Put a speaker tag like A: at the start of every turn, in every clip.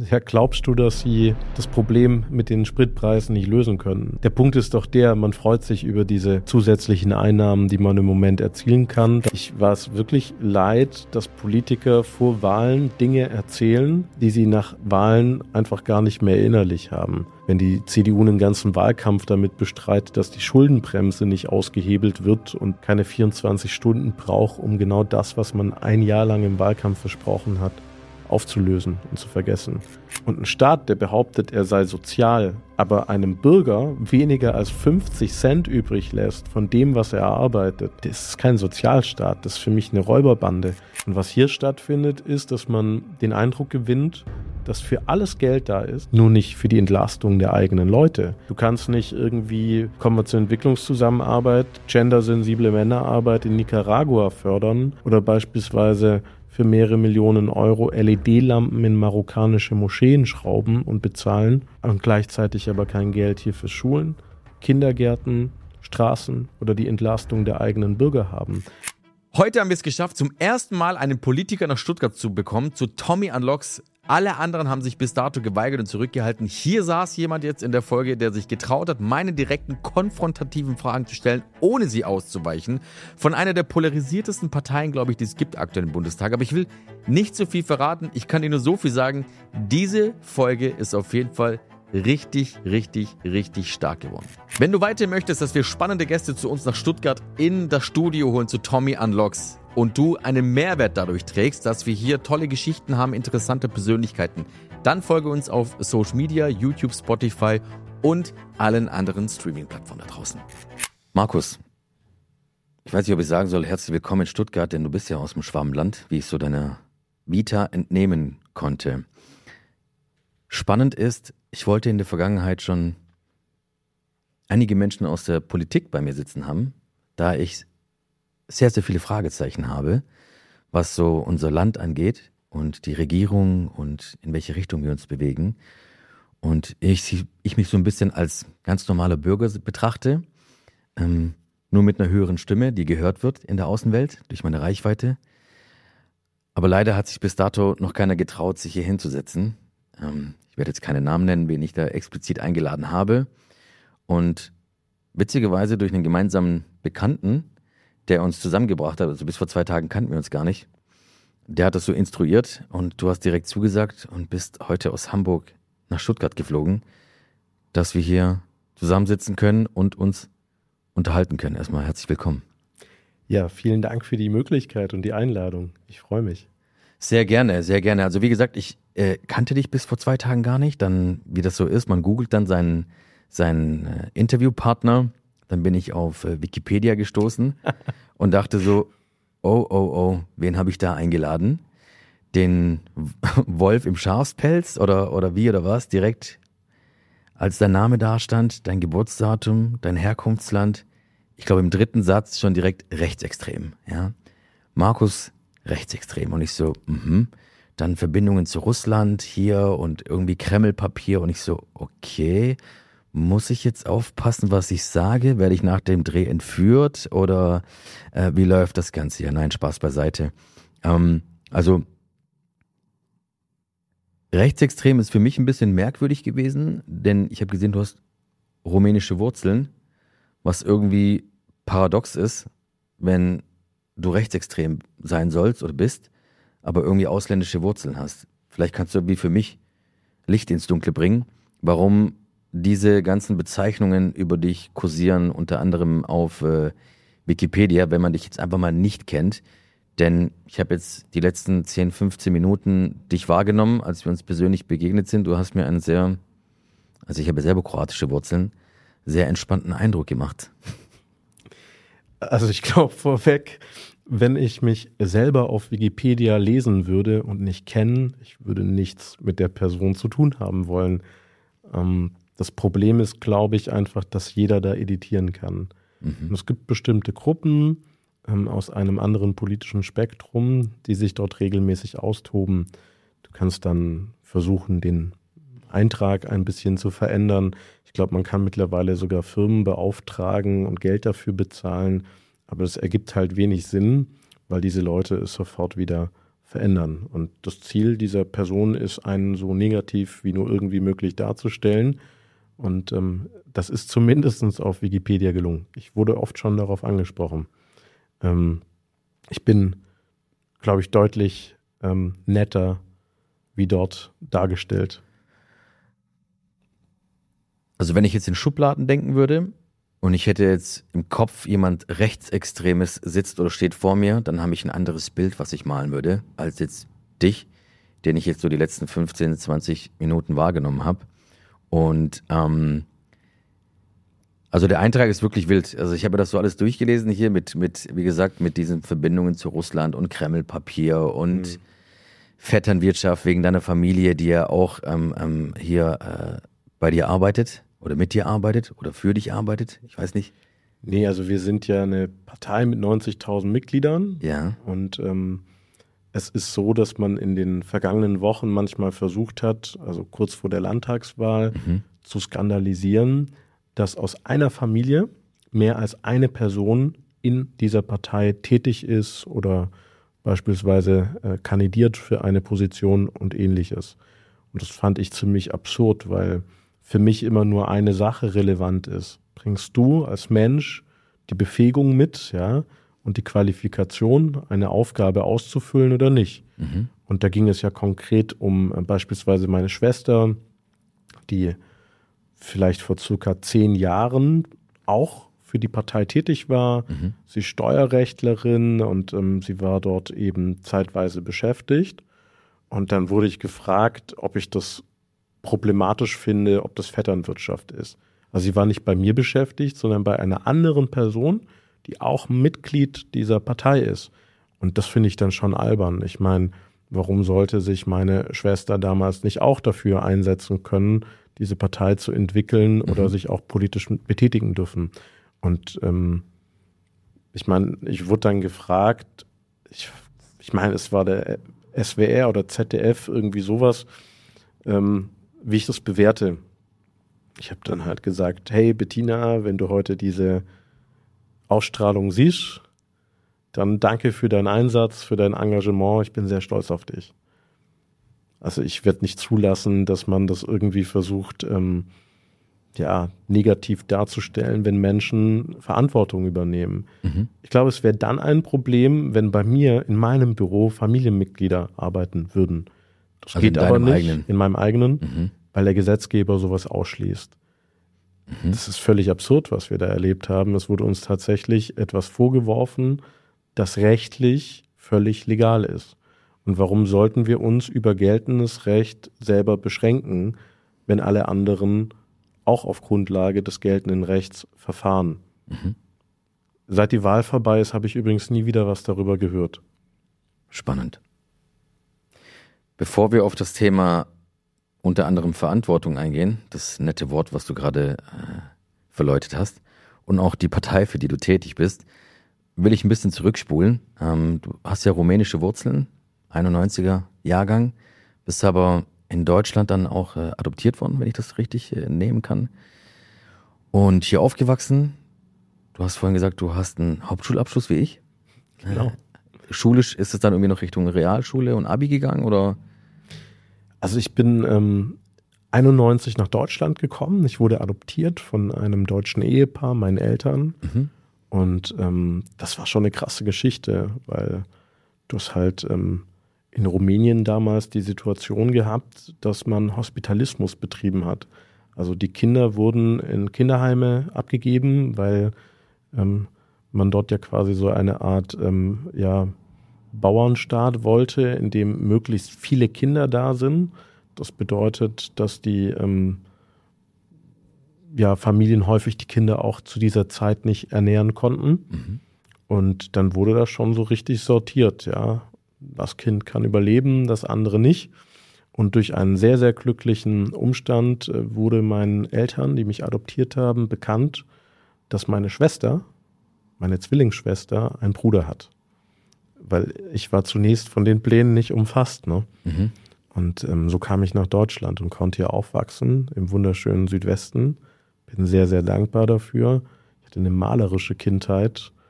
A: Ja, glaubst du, dass sie das Problem mit den Spritpreisen nicht lösen können? Der Punkt ist doch der, man freut sich über diese zusätzlichen Einnahmen, die man im Moment erzielen kann. Ich war es wirklich leid, dass Politiker vor Wahlen Dinge erzählen, die sie nach Wahlen einfach gar nicht mehr innerlich haben. Wenn die CDU einen ganzen Wahlkampf damit bestreitet, dass die Schuldenbremse nicht ausgehebelt wird und keine 24 Stunden braucht, um genau das, was man ein Jahr lang im Wahlkampf versprochen hat, aufzulösen und zu vergessen. Und ein Staat, der behauptet, er sei sozial, aber einem Bürger weniger als 50 Cent übrig lässt von dem, was er erarbeitet, das ist kein Sozialstaat, das ist für mich eine Räuberbande. Und was hier stattfindet, ist, dass man den Eindruck gewinnt, dass für alles Geld da ist, nur nicht für die Entlastung der eigenen Leute. Du kannst nicht irgendwie, kommen wir zur Entwicklungszusammenarbeit, gendersensible Männerarbeit in Nicaragua fördern oder beispielsweise für mehrere Millionen Euro LED-Lampen in marokkanische Moscheen schrauben und bezahlen und gleichzeitig aber kein Geld hier für Schulen, Kindergärten, Straßen oder die Entlastung der eigenen Bürger haben.
B: Heute haben wir es geschafft, zum ersten Mal einen Politiker nach Stuttgart zu bekommen, zu Tommy Unlocks. Alle anderen haben sich bis dato geweigert und zurückgehalten. Hier saß jemand jetzt in der Folge, der sich getraut hat, meine direkten, konfrontativen Fragen zu stellen, ohne sie auszuweichen. Von einer der polarisiertesten Parteien, glaube ich, die es gibt aktuell im Bundestag. Aber ich will nicht so viel verraten. Ich kann dir nur so viel sagen. Diese Folge ist auf jeden Fall richtig stark geworden. Wenn du weiter möchtest, dass wir spannende Gäste zu uns nach Stuttgart in das Studio holen, zu Tommy Unlocks, und du einen Mehrwert dadurch trägst, dass wir hier tolle Geschichten haben, interessante Persönlichkeiten, dann folge uns auf Social Media, YouTube, Spotify und allen anderen Streaming-Plattformen da draußen. Markus, ich weiß nicht, ob ich sagen soll, herzlich willkommen in Stuttgart, denn du bist ja aus dem Schwabenland, wie ich so deiner Vita entnehmen konnte. Spannend ist, ich wollte in der Vergangenheit schon einige Menschen aus der Politik bei mir sitzen haben, da ich sehr viele Fragezeichen habe, was so unser Land angeht und die Regierung und in welche Richtung wir uns bewegen. Und ich mich so ein bisschen als ganz normaler Bürger betrachte, nur mit einer höheren Stimme, die gehört wird in der Außenwelt durch meine Reichweite. Aber leider hat sich bis dato noch keiner getraut, sich hier hinzusetzen. Ich werde jetzt keine Namen nennen, wen ich da explizit eingeladen habe. Und witzigerweise durch einen gemeinsamen Bekannten, der uns zusammengebracht hat, also bis vor 2 Tagen kannten wir uns gar nicht, der hat das so instruiert und du hast direkt zugesagt und bist heute aus Hamburg nach Stuttgart geflogen, dass wir hier zusammensitzen können und uns unterhalten können. Erstmal herzlich willkommen.
A: Ja, vielen Dank für die Möglichkeit und die Einladung. Ich freue mich.
B: Sehr gerne, sehr gerne. Also wie gesagt, ich kannte dich bis vor 2 Tagen gar nicht. Dann, wie das so ist, man googelt dann seinen Interviewpartner. Dann bin ich auf Wikipedia gestoßen und dachte so, oh, wen habe ich da eingeladen? Den Wolf im Schafspelz oder wie oder was? Direkt als dein Name da stand, dein Geburtsdatum, dein Herkunftsland. Ich glaube im 3. Satz schon direkt rechtsextrem. Ja? Markus rechtsextrem. Und ich so, Dann Verbindungen zu Russland hier und irgendwie Kremlpapier. Und ich so, okay, muss ich jetzt aufpassen, was ich sage? Werde ich nach dem Dreh entführt oder wie läuft das Ganze? Ja, nein, Spaß beiseite. Also rechtsextrem ist für mich ein bisschen merkwürdig gewesen, denn ich habe gesehen, du hast rumänische Wurzeln, was irgendwie paradox ist, wenn du rechtsextrem sein sollst oder bist, aber irgendwie ausländische Wurzeln hast. Vielleicht kannst du wie für mich Licht ins Dunkle bringen, warum diese ganzen Bezeichnungen über dich kursieren, unter anderem auf Wikipedia, wenn man dich jetzt einfach mal nicht kennt. Denn ich habe jetzt die letzten 10, 15 Minuten dich wahrgenommen, als wir uns persönlich begegnet sind. Du hast mir einen ich habe selber kroatische Wurzeln, sehr entspannten Eindruck gemacht.
A: Also ich glaube vorweg, wenn ich mich selber auf Wikipedia lesen würde und nicht kennen, ich würde nichts mit der Person zu tun haben wollen. Das Problem ist, glaube ich, einfach, dass jeder da editieren kann. Und es gibt bestimmte Gruppen aus einem anderen politischen Spektrum, die sich dort regelmäßig austoben. Du kannst dann versuchen, den Eintrag ein bisschen zu verändern. Ich glaube, man kann mittlerweile sogar Firmen beauftragen und Geld dafür bezahlen. Aber es ergibt halt wenig Sinn, weil diese Leute es sofort wieder verändern. Und das Ziel dieser Person ist, einen so negativ wie nur irgendwie möglich darzustellen. Und das ist zumindest auf Wikipedia gelungen. Ich wurde oft schon darauf angesprochen. Ich bin, glaube ich, deutlich netter wie dort dargestellt.
B: Also wenn ich jetzt in Schubladen denken würde und ich hätte jetzt im Kopf jemand Rechtsextremes sitzt oder steht vor mir, dann habe ich ein anderes Bild, was ich malen würde, als jetzt dich, den ich jetzt so die letzten 15, 20 Minuten wahrgenommen habe. Und also der Eintrag ist wirklich wild. Also ich habe das so alles durchgelesen hier mit wie gesagt, mit diesen Verbindungen zu Russland und Kremlpapier und Vetternwirtschaft wegen deiner Familie, die ja auch hier bei dir arbeitet oder mit dir arbeitet oder für dich arbeitet. Ich weiß nicht.
A: Nee, also wir sind ja eine Partei mit 90.000 Mitgliedern.
B: Ja.
A: Und es ist so, dass man in den vergangenen Wochen manchmal versucht hat, also kurz vor der Landtagswahl, zu skandalisieren, dass aus einer Familie mehr als eine Person in dieser Partei tätig ist oder beispielsweise kandidiert für eine Position und ähnliches. Und das fand ich ziemlich absurd, weil für mich immer nur eine Sache relevant ist. Bringst du als Mensch die Befähigung mit, ja, und die Qualifikation, eine Aufgabe auszufüllen oder nicht? Und da ging es ja konkret um beispielsweise meine Schwester, die vielleicht vor circa 10 Jahren auch für die Partei tätig war. Sie ist Steuerrechtlerin und sie war dort eben zeitweise beschäftigt. Und dann wurde ich gefragt, ob ich das problematisch finde, ob das Vetternwirtschaft ist. Also sie war nicht bei mir beschäftigt, sondern bei einer anderen Person, die auch Mitglied dieser Partei ist. Und das finde ich dann schon albern. Ich meine, warum sollte sich meine Schwester damals nicht auch dafür einsetzen können, diese Partei zu entwickeln oder sich auch politisch betätigen dürfen? Und ich meine, ich wurde dann gefragt, ich meine, es war der SWR oder ZDF, irgendwie sowas, wie ich das bewerte. Ich habe dann halt gesagt, hey Bettina, wenn du heute diese Ausstrahlung siehst, dann danke für deinen Einsatz, für dein Engagement. Ich bin sehr stolz auf dich. Also ich werde nicht zulassen, dass man das irgendwie versucht, negativ darzustellen, wenn Menschen Verantwortung übernehmen. Ich glaube, es wäre dann ein Problem, wenn bei mir in meinem Büro Familienmitglieder arbeiten würden. Das
B: Also
A: geht aber nicht
B: eigenen.
A: in meinem eigenen, weil der Gesetzgeber sowas ausschließt. Das ist völlig absurd, was wir da erlebt haben. Es wurde uns tatsächlich etwas vorgeworfen, das rechtlich völlig legal ist. Und warum sollten wir uns über geltendes Recht selber beschränken, wenn alle anderen auch auf Grundlage des geltenden Rechts verfahren? Seit die Wahl vorbei ist, habe ich übrigens nie wieder was darüber gehört.
B: Spannend. Bevor wir auf das Thema unter anderem Verantwortung eingehen, das nette Wort, was du gerade verläutet hast, und auch die Partei, für die du tätig bist, will ich ein bisschen zurückspulen. Du hast ja rumänische Wurzeln, 91er Jahrgang, bist aber in Deutschland dann auch adoptiert worden, wenn ich das richtig nehmen kann. Und hier aufgewachsen. Du hast vorhin gesagt, du hast einen Hauptschulabschluss wie ich.
A: Genau.
B: Schulisch ist es dann irgendwie noch Richtung Realschule und Abi gegangen, oder?
A: Also ich bin 91 nach Deutschland gekommen. Ich wurde adoptiert von einem deutschen Ehepaar, meinen Eltern. Und das war schon eine krasse Geschichte, weil du hast halt in Rumänien damals die Situation gehabt, dass man Hospitalismus betrieben hat. Also die Kinder wurden in Kinderheime abgegeben, weil man dort ja quasi so eine Art Bauernstaat wollte, in dem möglichst viele Kinder da sind. Das bedeutet, dass die Familien häufig die Kinder auch zu dieser Zeit nicht ernähren konnten. Und dann wurde das schon so richtig sortiert, ja. Das Kind kann überleben, das andere nicht. Und durch einen sehr, sehr glücklichen Umstand wurde meinen Eltern, die mich adoptiert haben, bekannt, dass meine Schwester, meine Zwillingsschwester, einen Bruder hat. Weil ich war zunächst von den Plänen nicht umfasst, ne? Und so kam ich nach Deutschland und konnte hier aufwachsen, im wunderschönen Südwesten. Bin sehr, sehr dankbar dafür. Ich hatte eine malerische Kindheit.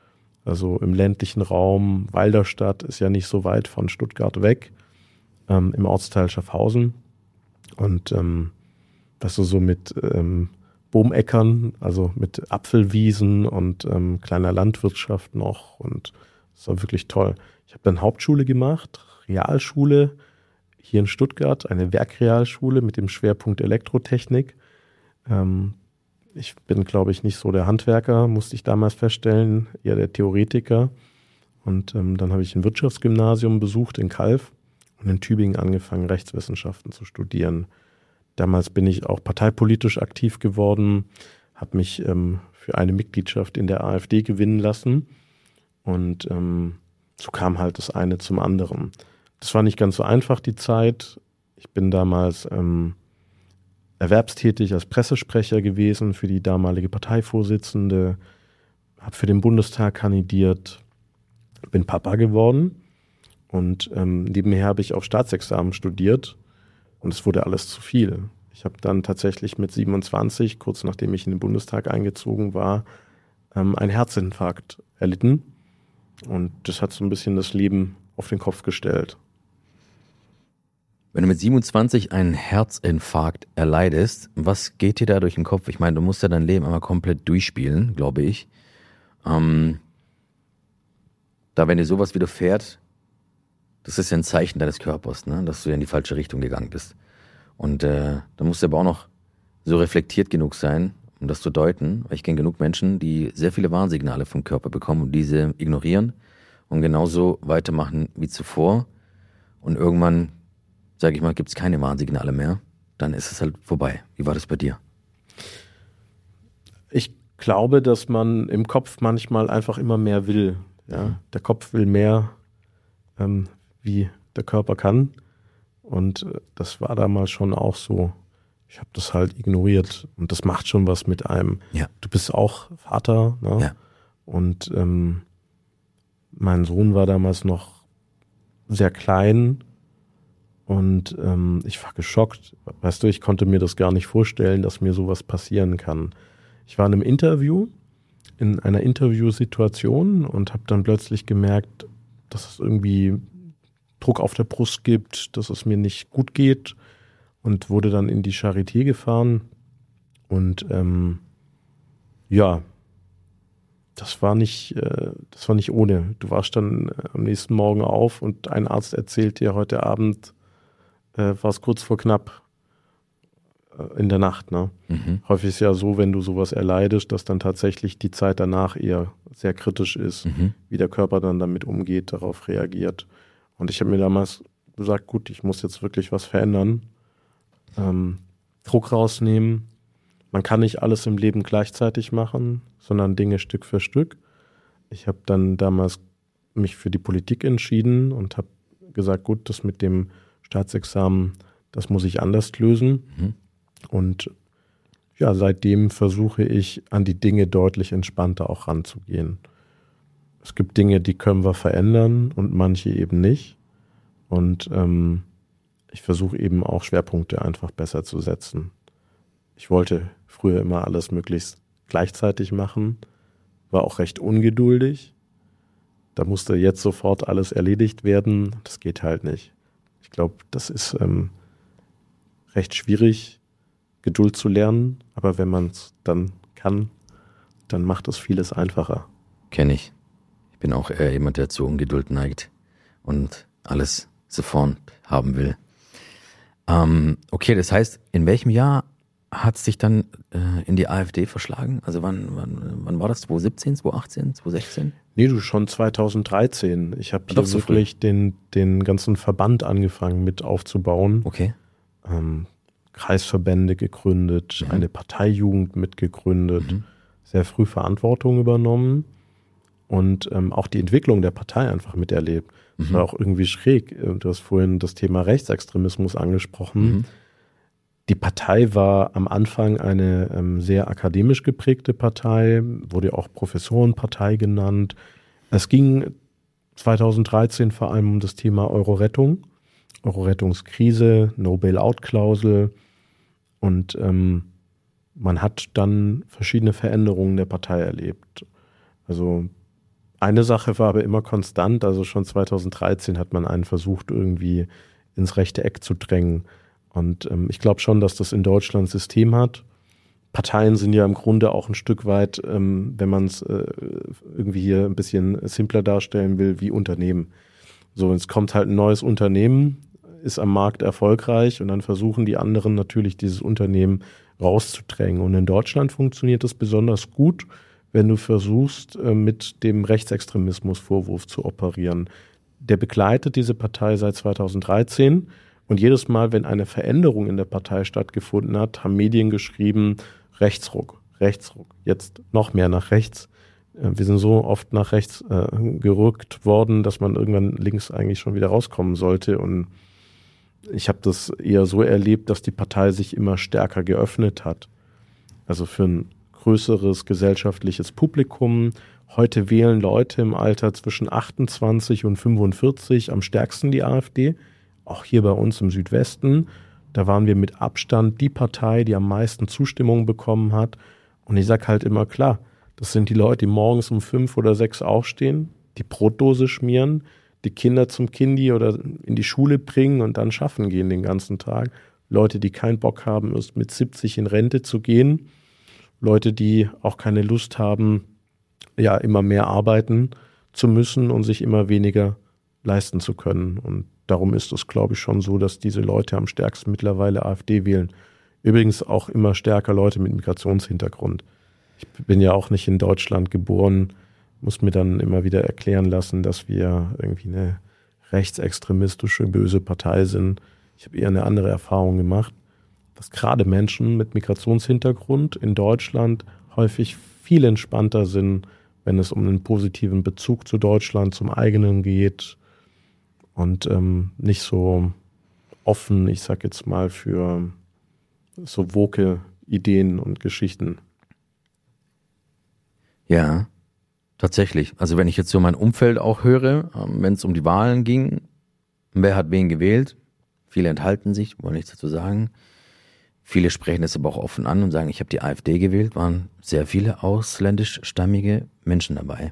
A: Also im ländlichen Raum, Walderstadt ist ja nicht so weit von Stuttgart weg, im Ortsteil Schaffhausen. Und das so mit Bohmäckern, also mit Apfelwiesen und kleiner Landwirtschaft noch. Und das war wirklich toll. Ich habe dann Hauptschule gemacht, Realschule hier in Stuttgart, eine Werkrealschule mit dem Schwerpunkt Elektrotechnik. Ich bin, glaube ich, nicht so der Handwerker, musste ich damals feststellen, eher der Theoretiker. Und dann habe ich ein Wirtschaftsgymnasium besucht in Calw und in Tübingen angefangen, Rechtswissenschaften zu studieren. Damals bin ich auch parteipolitisch aktiv geworden, habe mich für eine Mitgliedschaft in der AfD gewinnen lassen und so kam halt das eine zum anderen. Das war nicht ganz so einfach, die Zeit. Ich bin damals erwerbstätig als Pressesprecher gewesen für die damalige Parteivorsitzende, habe für den Bundestag kandidiert, bin Papa geworden und nebenher habe ich auch Staatsexamen studiert. Und es wurde alles zu viel. Ich habe dann tatsächlich mit 27, kurz nachdem ich in den Bundestag eingezogen war, einen Herzinfarkt erlitten. Und das hat so ein bisschen das Leben auf den Kopf gestellt.
B: Wenn du mit 27 einen Herzinfarkt erleidest, was geht dir da durch den Kopf? Ich meine, du musst ja dein Leben einmal komplett durchspielen, glaube ich. Da, wenn dir sowas widerfährt, das ist ja ein Zeichen deines Körpers, ne? Dass du ja in die falsche Richtung gegangen bist. Und da musst du aber auch noch so reflektiert genug sein, um das zu deuten. Weil ich kenne genug Menschen, die sehr viele Warnsignale vom Körper bekommen und diese ignorieren und genauso weitermachen wie zuvor. Und irgendwann, sage ich mal, gibt es keine Warnsignale mehr. Dann ist es halt vorbei. Wie war das bei dir?
A: Ich glaube, dass man im Kopf manchmal einfach immer mehr will. Ja? Der Kopf will mehr, wie der Körper kann. Und das war damals schon auch so. Ich habe das halt ignoriert. Und das macht schon was mit einem.
B: Ja.
A: Du bist auch Vater. Ne?
B: Ja.
A: Und mein Sohn war damals noch sehr klein. Und ich war geschockt. Weißt du, ich konnte mir das gar nicht vorstellen, dass mir sowas passieren kann. Ich war in einem Interview, in einer Interviewsituation und habe dann plötzlich gemerkt, dass es irgendwie Druck auf der Brust gibt, dass es mir nicht gut geht und wurde dann in die Charité gefahren und ja, das war nicht ohne. Du warst dann am nächsten Morgen auf und ein Arzt erzählt dir, heute Abend war es kurz vor knapp in der Nacht. Ne?
B: Mhm.
A: Häufig ist ja so, wenn du sowas erleidest, dass dann tatsächlich die Zeit danach eher sehr kritisch ist, wie der Körper dann damit umgeht, darauf reagiert. Und ich habe mir damals gesagt, gut, ich muss jetzt wirklich was verändern, Druck rausnehmen. Man kann nicht alles im Leben gleichzeitig machen, sondern Dinge Stück für Stück. Ich habe dann damals mich für die Politik entschieden und habe gesagt, gut, das mit dem Staatsexamen, das muss ich anders lösen.
B: Mhm.
A: Und ja, seitdem versuche ich, an die Dinge deutlich entspannter auch ranzugehen. Es gibt Dinge, die können wir verändern und manche eben nicht. Und ich versuche eben auch Schwerpunkte einfach besser zu setzen. Ich wollte früher immer alles möglichst gleichzeitig machen, war auch recht ungeduldig. Da musste jetzt sofort alles erledigt werden. Das geht halt nicht. Ich glaube, das ist recht schwierig, Geduld zu lernen. Aber wenn man es dann kann, dann macht es vieles einfacher.
B: Kenne ich. Ich bin auch eher jemand, der zu Ungeduld neigt und alles sofort haben will. Okay, das heißt, in welchem Jahr hat es dich dann in die AfD verschlagen? Also wann war das? 2017, 2018, 2016?
A: Nee, du schon 2013. Ich habe hier wirklich den ganzen Verband angefangen mit aufzubauen.
B: Okay.
A: Kreisverbände gegründet, eine Parteijugend mitgegründet, sehr früh Verantwortung übernommen und auch die Entwicklung der Partei einfach miterlebt. Das war auch irgendwie schräg. Du hast vorhin das Thema Rechtsextremismus angesprochen. Die Partei war am Anfang eine sehr akademisch geprägte Partei, wurde auch Professorenpartei genannt. Es ging 2013 vor allem um das Thema Euro-Rettung, Euro-Rettungskrise, No-Bail-Out-Klausel und man hat dann verschiedene Veränderungen der Partei erlebt. Also Eine Sache war aber immer konstant, also schon 2013 hat man einen versucht, irgendwie ins rechte Eck zu drängen. Und ich glaube schon, dass das in Deutschland System hat. Parteien sind ja im Grunde auch ein Stück weit, wenn man es irgendwie hier ein bisschen simpler darstellen will, wie Unternehmen. So, es kommt halt ein neues Unternehmen, ist am Markt erfolgreich und dann versuchen die anderen natürlich dieses Unternehmen rauszudrängen. Und in Deutschland funktioniert das besonders gut, wenn du versuchst, mit dem Rechtsextremismusvorwurf zu operieren. Der begleitet diese Partei seit 2013 und jedes Mal, wenn eine Veränderung in der Partei stattgefunden hat, haben Medien geschrieben, Rechtsruck, jetzt noch mehr nach rechts. Wir sind so oft nach rechts gerückt worden, dass man irgendwann links eigentlich schon wieder rauskommen sollte. Und ich habe das eher so erlebt, dass die Partei sich immer stärker geöffnet hat. Also für ein größeres gesellschaftliches Publikum. Heute wählen Leute im Alter zwischen 28 und 45 am stärksten die AfD. Auch hier bei uns im Südwesten. Da waren wir mit Abstand die Partei, die am meisten Zustimmung bekommen hat. Und ich sage halt immer klar, das sind die Leute, die morgens um 5 oder 6 aufstehen, die Brotdose schmieren, die Kinder zum Kindi oder in die Schule bringen und dann schaffen gehen den ganzen Tag. Leute, die keinen Bock haben, erst mit 70 in Rente zu gehen. Leute, die auch keine Lust haben, ja, immer mehr arbeiten zu müssen und sich immer weniger leisten zu können. Und darum ist es, glaube ich, schon so, dass diese Leute am stärksten mittlerweile AfD wählen. Übrigens auch immer stärker Leute mit Migrationshintergrund. Ich bin ja auch nicht in Deutschland geboren, muss mir dann immer wieder erklären lassen, dass wir irgendwie eine rechtsextremistische, böse Partei sind. Ich habe eher eine andere Erfahrung gemacht, dass gerade Menschen mit Migrationshintergrund in Deutschland häufig viel entspannter sind, wenn es um einen positiven Bezug zu Deutschland, zum eigenen geht und nicht so offen, ich sag jetzt mal, für so woke Ideen und Geschichten.
B: Ja, tatsächlich. Also wenn ich jetzt so mein Umfeld auch höre, wenn es um die Wahlen ging, wer hat wen gewählt? Viele enthalten sich, wollen nichts dazu sagen. Viele sprechen es aber auch offen an und sagen, ich habe die AfD gewählt, waren sehr viele ausländischstammige Menschen dabei.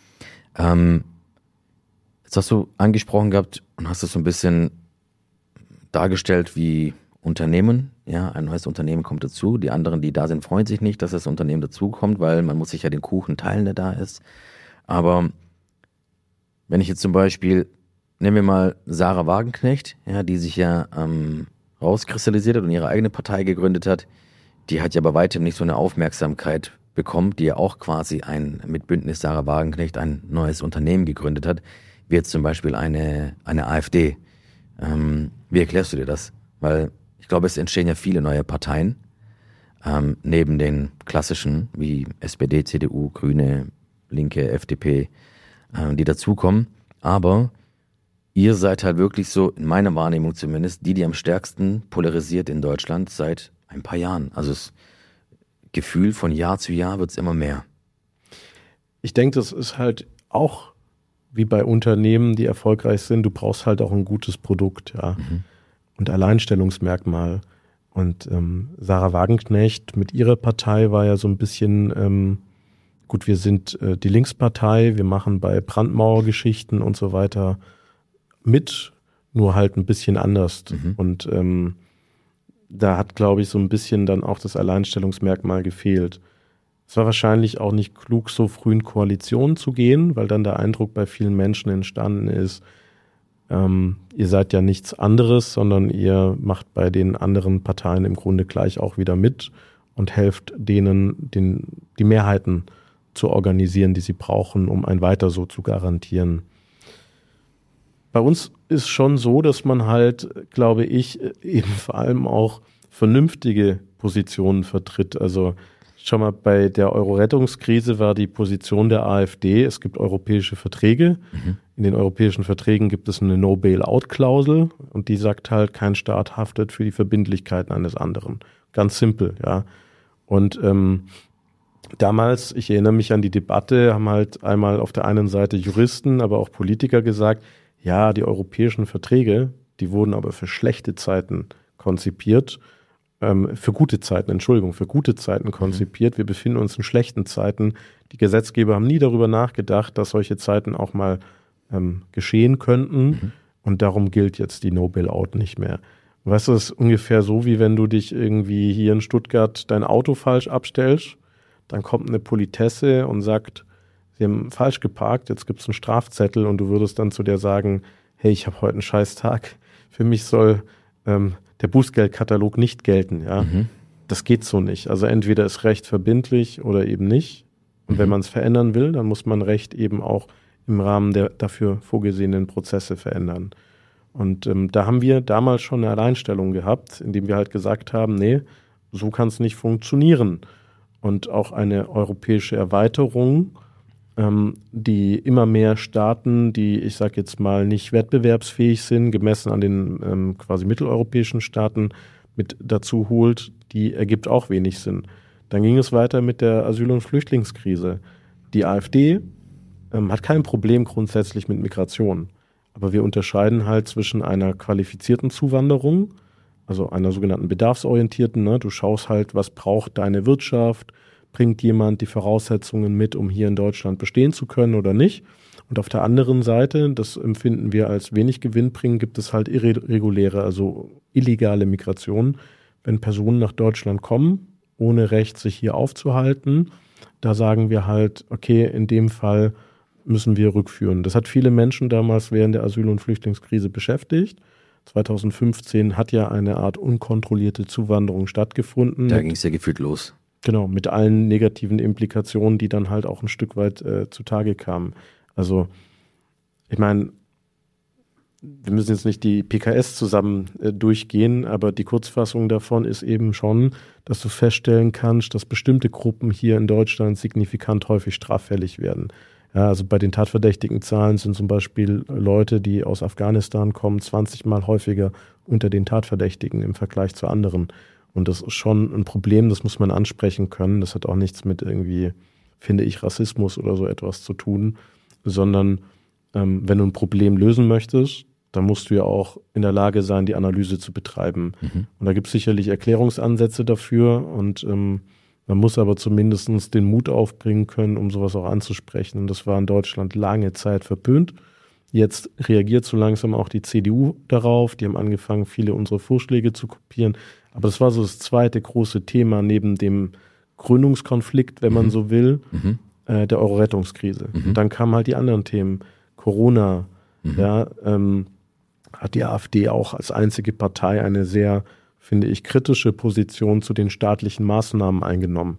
B: Jetzt hast du angesprochen gehabt und hast es so ein bisschen dargestellt wie Unternehmen. Ja, ein neues Unternehmen kommt dazu. Die anderen, die da sind, freuen sich nicht, dass das Unternehmen dazukommt, weil man muss sich ja den Kuchen teilen, der da ist. Aber wenn ich jetzt zum Beispiel, nehmen wir mal Sarah Wagenknecht, ja, die sich ja rauskristallisiert hat und ihre eigene Partei gegründet hat, die hat ja bei weitem nicht so eine Aufmerksamkeit bekommen, die ja auch quasi mit Bündnis Sarah Wagenknecht ein neues Unternehmen gegründet hat, wie jetzt zum Beispiel eine AfD. Wie erklärst du dir das? Weil ich glaube, es entstehen ja viele neue Parteien, neben den klassischen wie SPD, CDU, Grüne, Linke, FDP, die dazukommen. Aber ihr seid halt wirklich so, in meiner Wahrnehmung zumindest, die am stärksten polarisiert in Deutschland seit ein paar Jahren. Also das Gefühl von Jahr zu Jahr wird es immer mehr.
A: Ich denke, das ist halt auch wie bei Unternehmen, die erfolgreich sind. Du brauchst halt auch ein gutes Produkt, ja. Und Alleinstellungsmerkmal. Und Sarah Wagenknecht mit ihrer Partei war ja so ein bisschen, gut, wir sind die Linkspartei, wir machen bei Brandmauergeschichten und so weiter mit, nur halt ein bisschen anders. Und da hat, glaube ich, so ein bisschen dann auch das Alleinstellungsmerkmal gefehlt. Es war wahrscheinlich auch nicht klug, so früh in Koalitionen zu gehen, weil dann der Eindruck bei vielen Menschen entstanden ist, ihr seid ja nichts anderes, sondern ihr macht bei den anderen Parteien im Grunde gleich auch wieder mit und helft denen, die Mehrheiten zu organisieren, die sie brauchen, um ein Weiter so zu garantieren. Bei uns ist schon so, dass man halt, glaube ich, eben vor allem auch vernünftige Positionen vertritt. Also schon mal bei der Euro-Rettungskrise war die Position der AfD, es gibt europäische Verträge. In den europäischen Verträgen gibt es eine No-Bail-Out-Klausel und die sagt halt, kein Staat haftet für die Verbindlichkeiten eines anderen. Ganz simpel, ja. Und damals, ich erinnere mich an die Debatte, haben halt einmal auf der einen Seite Juristen, aber auch Politiker gesagt, ja, die europäischen Verträge, die wurden aber für schlechte Zeiten konzipiert. für gute Zeiten konzipiert. Wir befinden uns in schlechten Zeiten. Die Gesetzgeber haben nie darüber nachgedacht, dass solche Zeiten auch mal geschehen könnten. Und darum gilt jetzt die No-Bail-Out nicht mehr. Weißt du, das ist ungefähr so, wie wenn du dich irgendwie hier in Stuttgart dein Auto falsch abstellst. Dann kommt eine Politesse und sagt, sie haben falsch geparkt, jetzt gibt es einen Strafzettel und du würdest dann zu der sagen, hey, ich habe heute einen Scheißtag. Für mich soll der Bußgeldkatalog nicht gelten. Ja? Das geht so nicht. Also entweder ist Recht verbindlich oder eben nicht. Und wenn man es verändern will, dann muss man Recht eben auch im Rahmen der dafür vorgesehenen Prozesse verändern. Und da haben wir damals schon eine Alleinstellung gehabt, indem wir halt gesagt haben, nee, so kann es nicht funktionieren. Und auch eine europäische Erweiterung, die immer mehr Staaten, die, ich sage jetzt mal, nicht wettbewerbsfähig sind, gemessen an den quasi mitteleuropäischen Staaten, mit dazu holt, die ergibt auch wenig Sinn. Dann ging es weiter mit der Asyl- und Flüchtlingskrise. Die AfD hat kein Problem grundsätzlich mit Migration. Aber wir unterscheiden halt zwischen einer qualifizierten Zuwanderung, also einer sogenannten bedarfsorientierten, ne? Du schaust halt, was braucht deine Wirtschaft, bringt jemand die Voraussetzungen mit, um hier in Deutschland bestehen zu können oder nicht. Und auf der anderen Seite, das empfinden wir als wenig gewinnbringend, gibt es halt irreguläre, also illegale Migration. Wenn Personen nach Deutschland kommen, ohne Recht sich hier aufzuhalten, da sagen wir halt, okay, in dem Fall müssen wir rückführen. Das hat viele Menschen damals während der Asyl- und Flüchtlingskrise beschäftigt. 2015 hat ja eine Art unkontrollierte Zuwanderung stattgefunden.
B: Da ging es ja gefühlt los.
A: Genau, mit allen negativen Implikationen, die dann halt auch ein Stück weit zutage kamen. Also, ich meine, wir müssen jetzt nicht die PKS zusammen durchgehen, aber die Kurzfassung davon ist eben schon, dass du feststellen kannst, dass bestimmte Gruppen hier in Deutschland signifikant häufig straffällig werden. Ja, also bei den tatverdächtigen Zahlen sind zum Beispiel Leute, die aus Afghanistan kommen, 20 Mal häufiger unter den Tatverdächtigen im Vergleich zu anderen. Und das ist schon ein Problem, das muss man ansprechen können. Das hat auch nichts mit irgendwie, finde ich, Rassismus oder so etwas zu tun, sondern wenn du ein Problem lösen möchtest, dann musst du ja auch in der Lage sein, die Analyse zu betreiben. Und da gibt es sicherlich Erklärungsansätze dafür und man muss aber zumindest den Mut aufbringen können, um sowas auch anzusprechen. Und das war in Deutschland lange Zeit verpönt. Jetzt reagiert so langsam auch die CDU darauf. Die haben angefangen, viele unserer Vorschläge zu kopieren. Aber das war so das zweite große Thema neben dem Gründungskonflikt, wenn man so will, der Euro-Rettungskrise. Und dann kamen halt die anderen Themen. Corona, ja, hat die AfD auch als einzige Partei eine sehr, finde ich, kritische Position zu den staatlichen Maßnahmen eingenommen.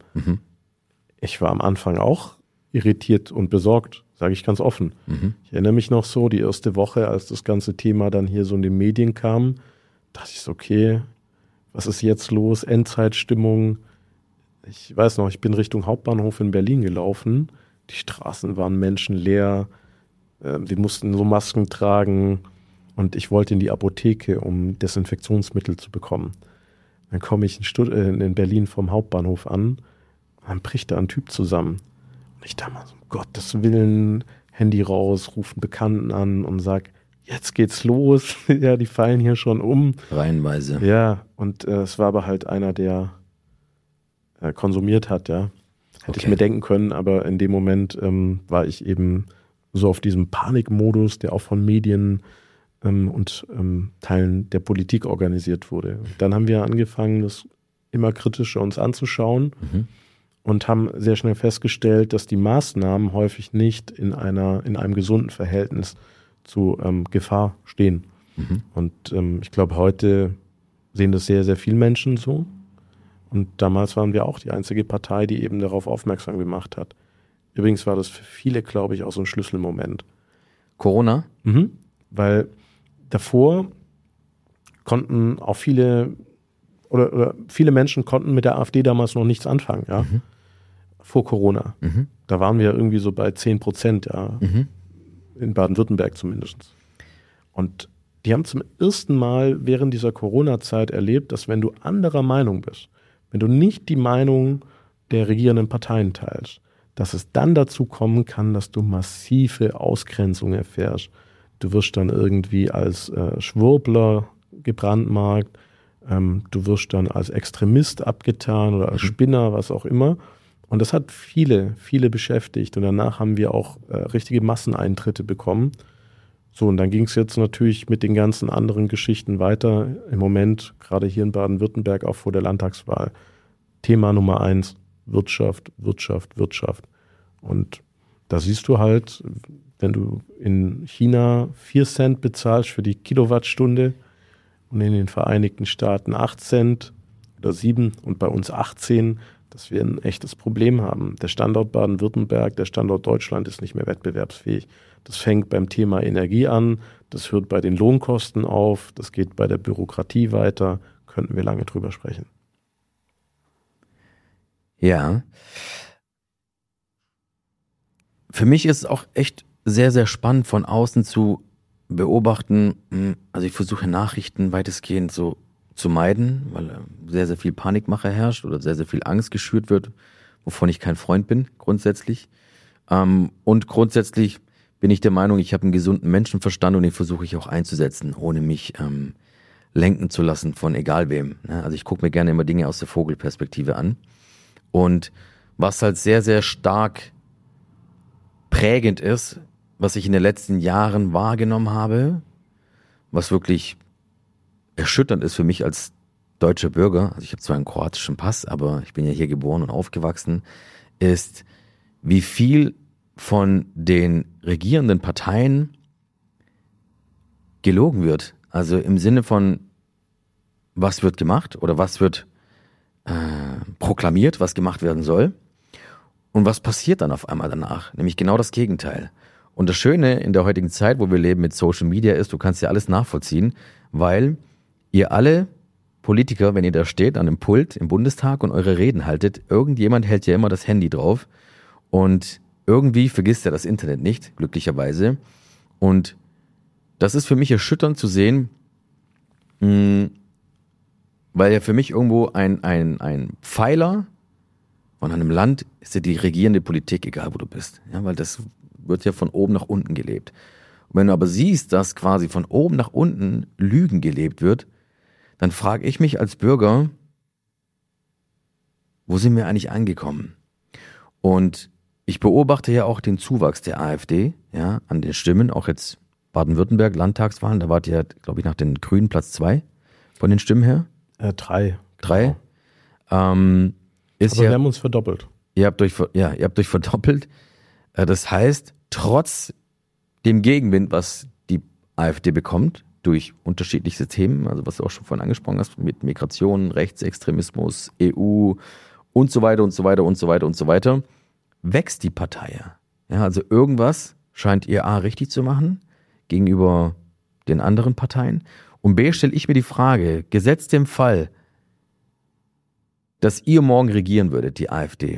A: Ich war am Anfang auch irritiert und besorgt, sage ich ganz offen. Ich erinnere mich noch so, die erste Woche, als das ganze Thema dann hier so in den Medien kam, dachte ich so, okay, was ist jetzt los? Endzeitstimmung. Ich weiß noch, ich bin Richtung Hauptbahnhof in Berlin gelaufen. Die Straßen waren menschenleer. Wir mussten so Masken tragen. Und ich wollte in die Apotheke, um Desinfektionsmittel zu bekommen. Dann komme ich in Berlin vom Hauptbahnhof an und dann bricht da ein Typ zusammen. Und ich dachte mal so, um Gottes Willen, Handy raus, rufe einen Bekannten an und sag, jetzt geht's los. Ja, die fallen hier schon um.
B: Reihenweise.
A: Ja, und es war aber halt einer, der konsumiert hat, ja. Hätte ich mir denken können, aber in dem Moment war ich eben so auf diesem Panikmodus, der auch von Medien und Teilen der Politik organisiert wurde. Dann haben wir angefangen, das immer kritischer uns anzuschauen und haben sehr schnell festgestellt, dass die Maßnahmen häufig nicht in einem gesunden Verhältnis zu Gefahr stehen. Und ich glaube, heute sehen das sehr, sehr viele Menschen so. Und damals waren wir auch die einzige Partei, die eben darauf aufmerksam gemacht hat. Übrigens war das für viele, glaube ich, auch so ein Schlüsselmoment.
B: Corona?
A: Weil davor konnten auch viele Menschen konnten mit der AfD damals noch nichts anfangen, ja. Vor Corona. Da waren wir irgendwie so bei 10%, ja. In Baden-Württemberg zumindest. Und die haben zum ersten Mal während dieser Corona-Zeit erlebt, dass wenn du anderer Meinung bist, wenn du nicht die Meinung der regierenden Parteien teilst, dass es dann dazu kommen kann, dass du massive Ausgrenzung erfährst. Du wirst dann irgendwie als Schwurbler gebrandmarkt. Du wirst dann als Extremist abgetan oder als Spinner, was auch immer. Und das hat viele beschäftigt. Und danach haben wir auch richtige Masseneintritte bekommen. So, und dann ging es jetzt natürlich mit den ganzen anderen Geschichten weiter. Im Moment, gerade hier in Baden-Württemberg, auch vor der Landtagswahl, Thema Nummer 1, Wirtschaft. Und da siehst du halt, wenn du in China 4 Cent bezahlst für die Kilowattstunde und in den Vereinigten Staaten 8 Cent oder 7 und bei uns 18, dass wir ein echtes Problem haben. Der Standort Baden-Württemberg, der Standort Deutschland ist nicht mehr wettbewerbsfähig. Das fängt beim Thema Energie an, das hört bei den Lohnkosten auf, das geht bei der Bürokratie weiter, könnten wir lange drüber sprechen.
B: Ja. Für mich ist es auch echt sehr, sehr spannend von außen zu beobachten. Also ich versuche Nachrichten weitestgehend so zu meiden, weil sehr, sehr viel Panikmache herrscht oder sehr, sehr viel Angst geschürt wird, wovon ich kein Freund bin, grundsätzlich. Und grundsätzlich bin ich der Meinung, ich habe einen gesunden Menschenverstand und den versuche ich auch einzusetzen, ohne mich lenken zu lassen von egal wem. Also ich gucke mir gerne immer Dinge aus der Vogelperspektive an. Und was halt sehr, sehr stark prägend ist, was ich in den letzten Jahren wahrgenommen habe, was wirklich erschütternd ist für mich als deutscher Bürger, also ich habe zwar einen kroatischen Pass, aber ich bin ja hier geboren und aufgewachsen, ist, wie viel von den regierenden Parteien gelogen wird. Also im Sinne von, was wird gemacht oder was wird proklamiert, was gemacht werden soll. Und was passiert dann auf einmal danach? Nämlich genau das Gegenteil. Und das Schöne in der heutigen Zeit, wo wir leben mit Social Media ist, du kannst ja alles nachvollziehen, weil ihr alle Politiker, wenn ihr da steht an dem Pult im Bundestag und eure Reden haltet, irgendjemand hält ja immer das Handy drauf und irgendwie vergisst er das Internet nicht, glücklicherweise. Und das ist für mich erschütternd zu sehen, weil ja für mich irgendwo ein Pfeiler von einem Land ist ja die regierende Politik, egal wo du bist. Ja, weil das wird ja von oben nach unten gelebt. Und wenn du aber siehst, dass quasi von oben nach unten Lügen gelebt wird, dann frage ich mich als Bürger, wo sind wir eigentlich angekommen? Und ich beobachte ja auch den Zuwachs der AfD, ja, an den Stimmen, auch jetzt Baden-Württemberg, Landtagswahlen, da wart ihr, glaube ich, nach den Grünen Platz 2 von den Stimmen her.
A: 3.
B: 3.
A: Aber wir haben uns verdoppelt.
B: Ihr habt euch verdoppelt. Das heißt, trotz dem Gegenwind, was die AfD bekommt, durch unterschiedlichste Themen, also was du auch schon vorhin angesprochen hast, mit Migration, Rechtsextremismus, EU und so weiter und so weiter und so weiter und so weiter, wächst die Partei. Ja, also irgendwas scheint ihr A richtig zu machen gegenüber den anderen Parteien. Und B stelle ich mir die Frage, gesetzt dem Fall, dass ihr morgen regieren würdet, die AfD,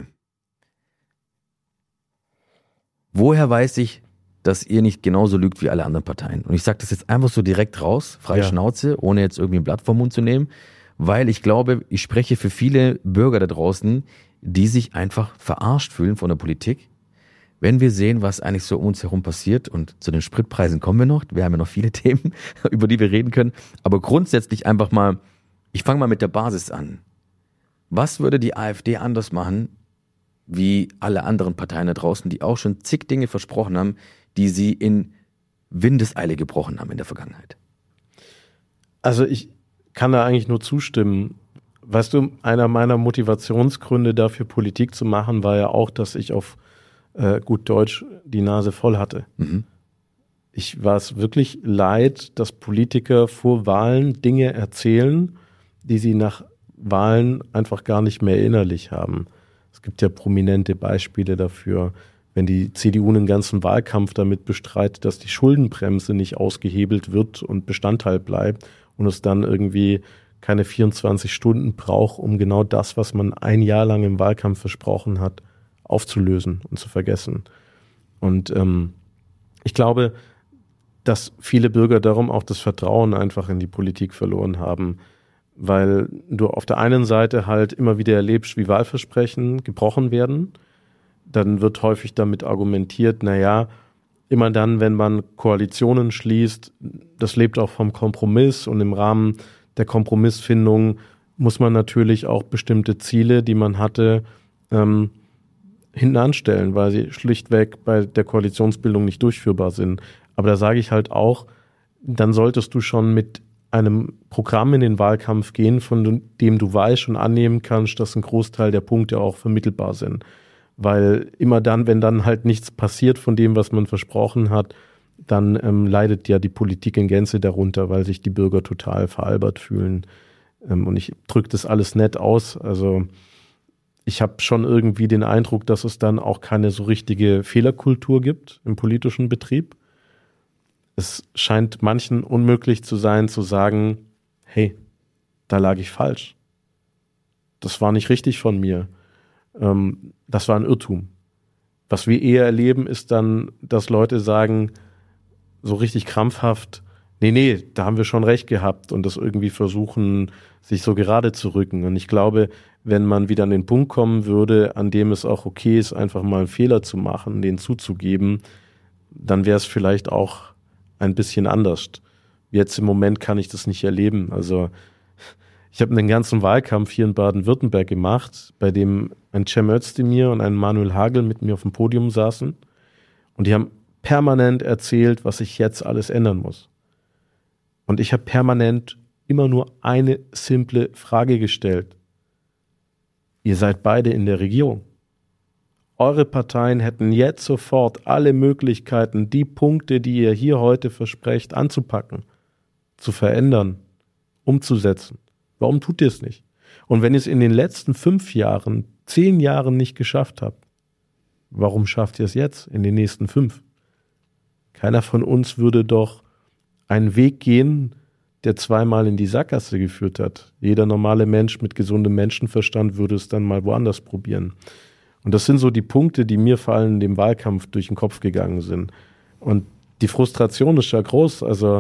B: woher weiß ich, dass ihr nicht genauso lügt wie alle anderen Parteien? Und ich sage das jetzt einfach so direkt raus, freie Schnauze, ohne jetzt irgendwie ein Blatt vom Mund zu nehmen, weil ich glaube, ich spreche für viele Bürger da draußen, die sich einfach verarscht fühlen von der Politik, wenn wir sehen, was eigentlich so um uns herum passiert. Und zu den Spritpreisen kommen wir noch. Wir haben ja noch viele Themen, über die wir reden können. Aber grundsätzlich einfach mal, ich fange mal mit der Basis an. Was würde die AfD anders machen, wie alle anderen Parteien da draußen, die auch schon zig Dinge versprochen haben, die sie in Windeseile gebrochen haben in der Vergangenheit?
A: Also ich kann da eigentlich nur zustimmen. Weißt du, einer meiner Motivationsgründe dafür, Politik zu machen, war ja auch, dass ich auf gut Deutsch die Nase voll hatte.
B: Mhm.
A: Ich war es wirklich leid, dass Politiker vor Wahlen Dinge erzählen, die sie nach Wahlen einfach gar nicht mehr innerlich haben. Es gibt ja prominente Beispiele dafür, wenn die CDU einen ganzen Wahlkampf damit bestreitet, dass die Schuldenbremse nicht ausgehebelt wird und Bestandteil bleibt und es dann irgendwie keine 24 Stunden braucht, um genau das, was man ein Jahr lang im Wahlkampf versprochen hat, aufzulösen und zu vergessen. Und ich glaube, dass viele Bürger darum auch das Vertrauen einfach in die Politik verloren haben, weil du auf der einen Seite halt immer wieder erlebst, wie Wahlversprechen gebrochen werden. Dann wird häufig damit argumentiert, naja, immer dann, wenn man Koalitionen schließt, das lebt auch vom Kompromiss und im Rahmen der Kompromissfindung muss man natürlich auch bestimmte Ziele, die man hatte, hinten anstellen, weil sie schlichtweg bei der Koalitionsbildung nicht durchführbar sind. Aber da sage ich halt auch, dann solltest du schon mit einem Programm in den Wahlkampf gehen, von dem du weißt und annehmen kannst, dass ein Großteil der Punkte auch vermittelbar sind. Weil immer dann, wenn dann halt nichts passiert von dem, was man versprochen hat, dann leidet ja die Politik in Gänze darunter, weil sich die Bürger total veralbert fühlen. Und ich drücke das alles nett aus. Also ich habe schon irgendwie den Eindruck, dass es dann auch keine so richtige Fehlerkultur gibt im politischen Betrieb. Es scheint manchen unmöglich zu sein, zu sagen, hey, da lag ich falsch. Das war nicht richtig von mir. Das war ein Irrtum. Was wir eher erleben, ist dann, dass Leute sagen, so richtig krampfhaft, nee, da haben wir schon recht gehabt und das irgendwie versuchen, sich so gerade zu rücken. Und ich glaube, wenn man wieder an den Punkt kommen würde, an dem es auch okay ist, einfach mal einen Fehler zu machen, den zuzugeben, dann wäre es vielleicht auch ein bisschen anders. Jetzt im Moment kann ich das nicht erleben. Also ich habe einen ganzen Wahlkampf hier in Baden-Württemberg gemacht, bei dem ein Cem Özdemir und ein Manuel Hagel mit mir auf dem Podium saßen und die haben permanent erzählt, was sich jetzt alles ändern muss. Und ich habe permanent immer nur eine simple Frage gestellt. Ihr seid beide in der Regierung. Eure Parteien hätten jetzt sofort alle Möglichkeiten, die Punkte, die ihr hier heute versprecht, anzupacken, zu verändern, umzusetzen. Warum tut ihr es nicht? Und wenn ihr es in den letzten 5 Jahren, 10 Jahren nicht geschafft habt, warum schafft ihr es jetzt in den nächsten 5? Keiner von uns würde doch einen Weg gehen, der zweimal in die Sackgasse geführt hat. Jeder normale Mensch mit gesundem Menschenverstand würde es dann mal woanders probieren. Und das sind so die Punkte, die mir vor allem in dem Wahlkampf durch den Kopf gegangen sind. Und die Frustration ist ja groß. Also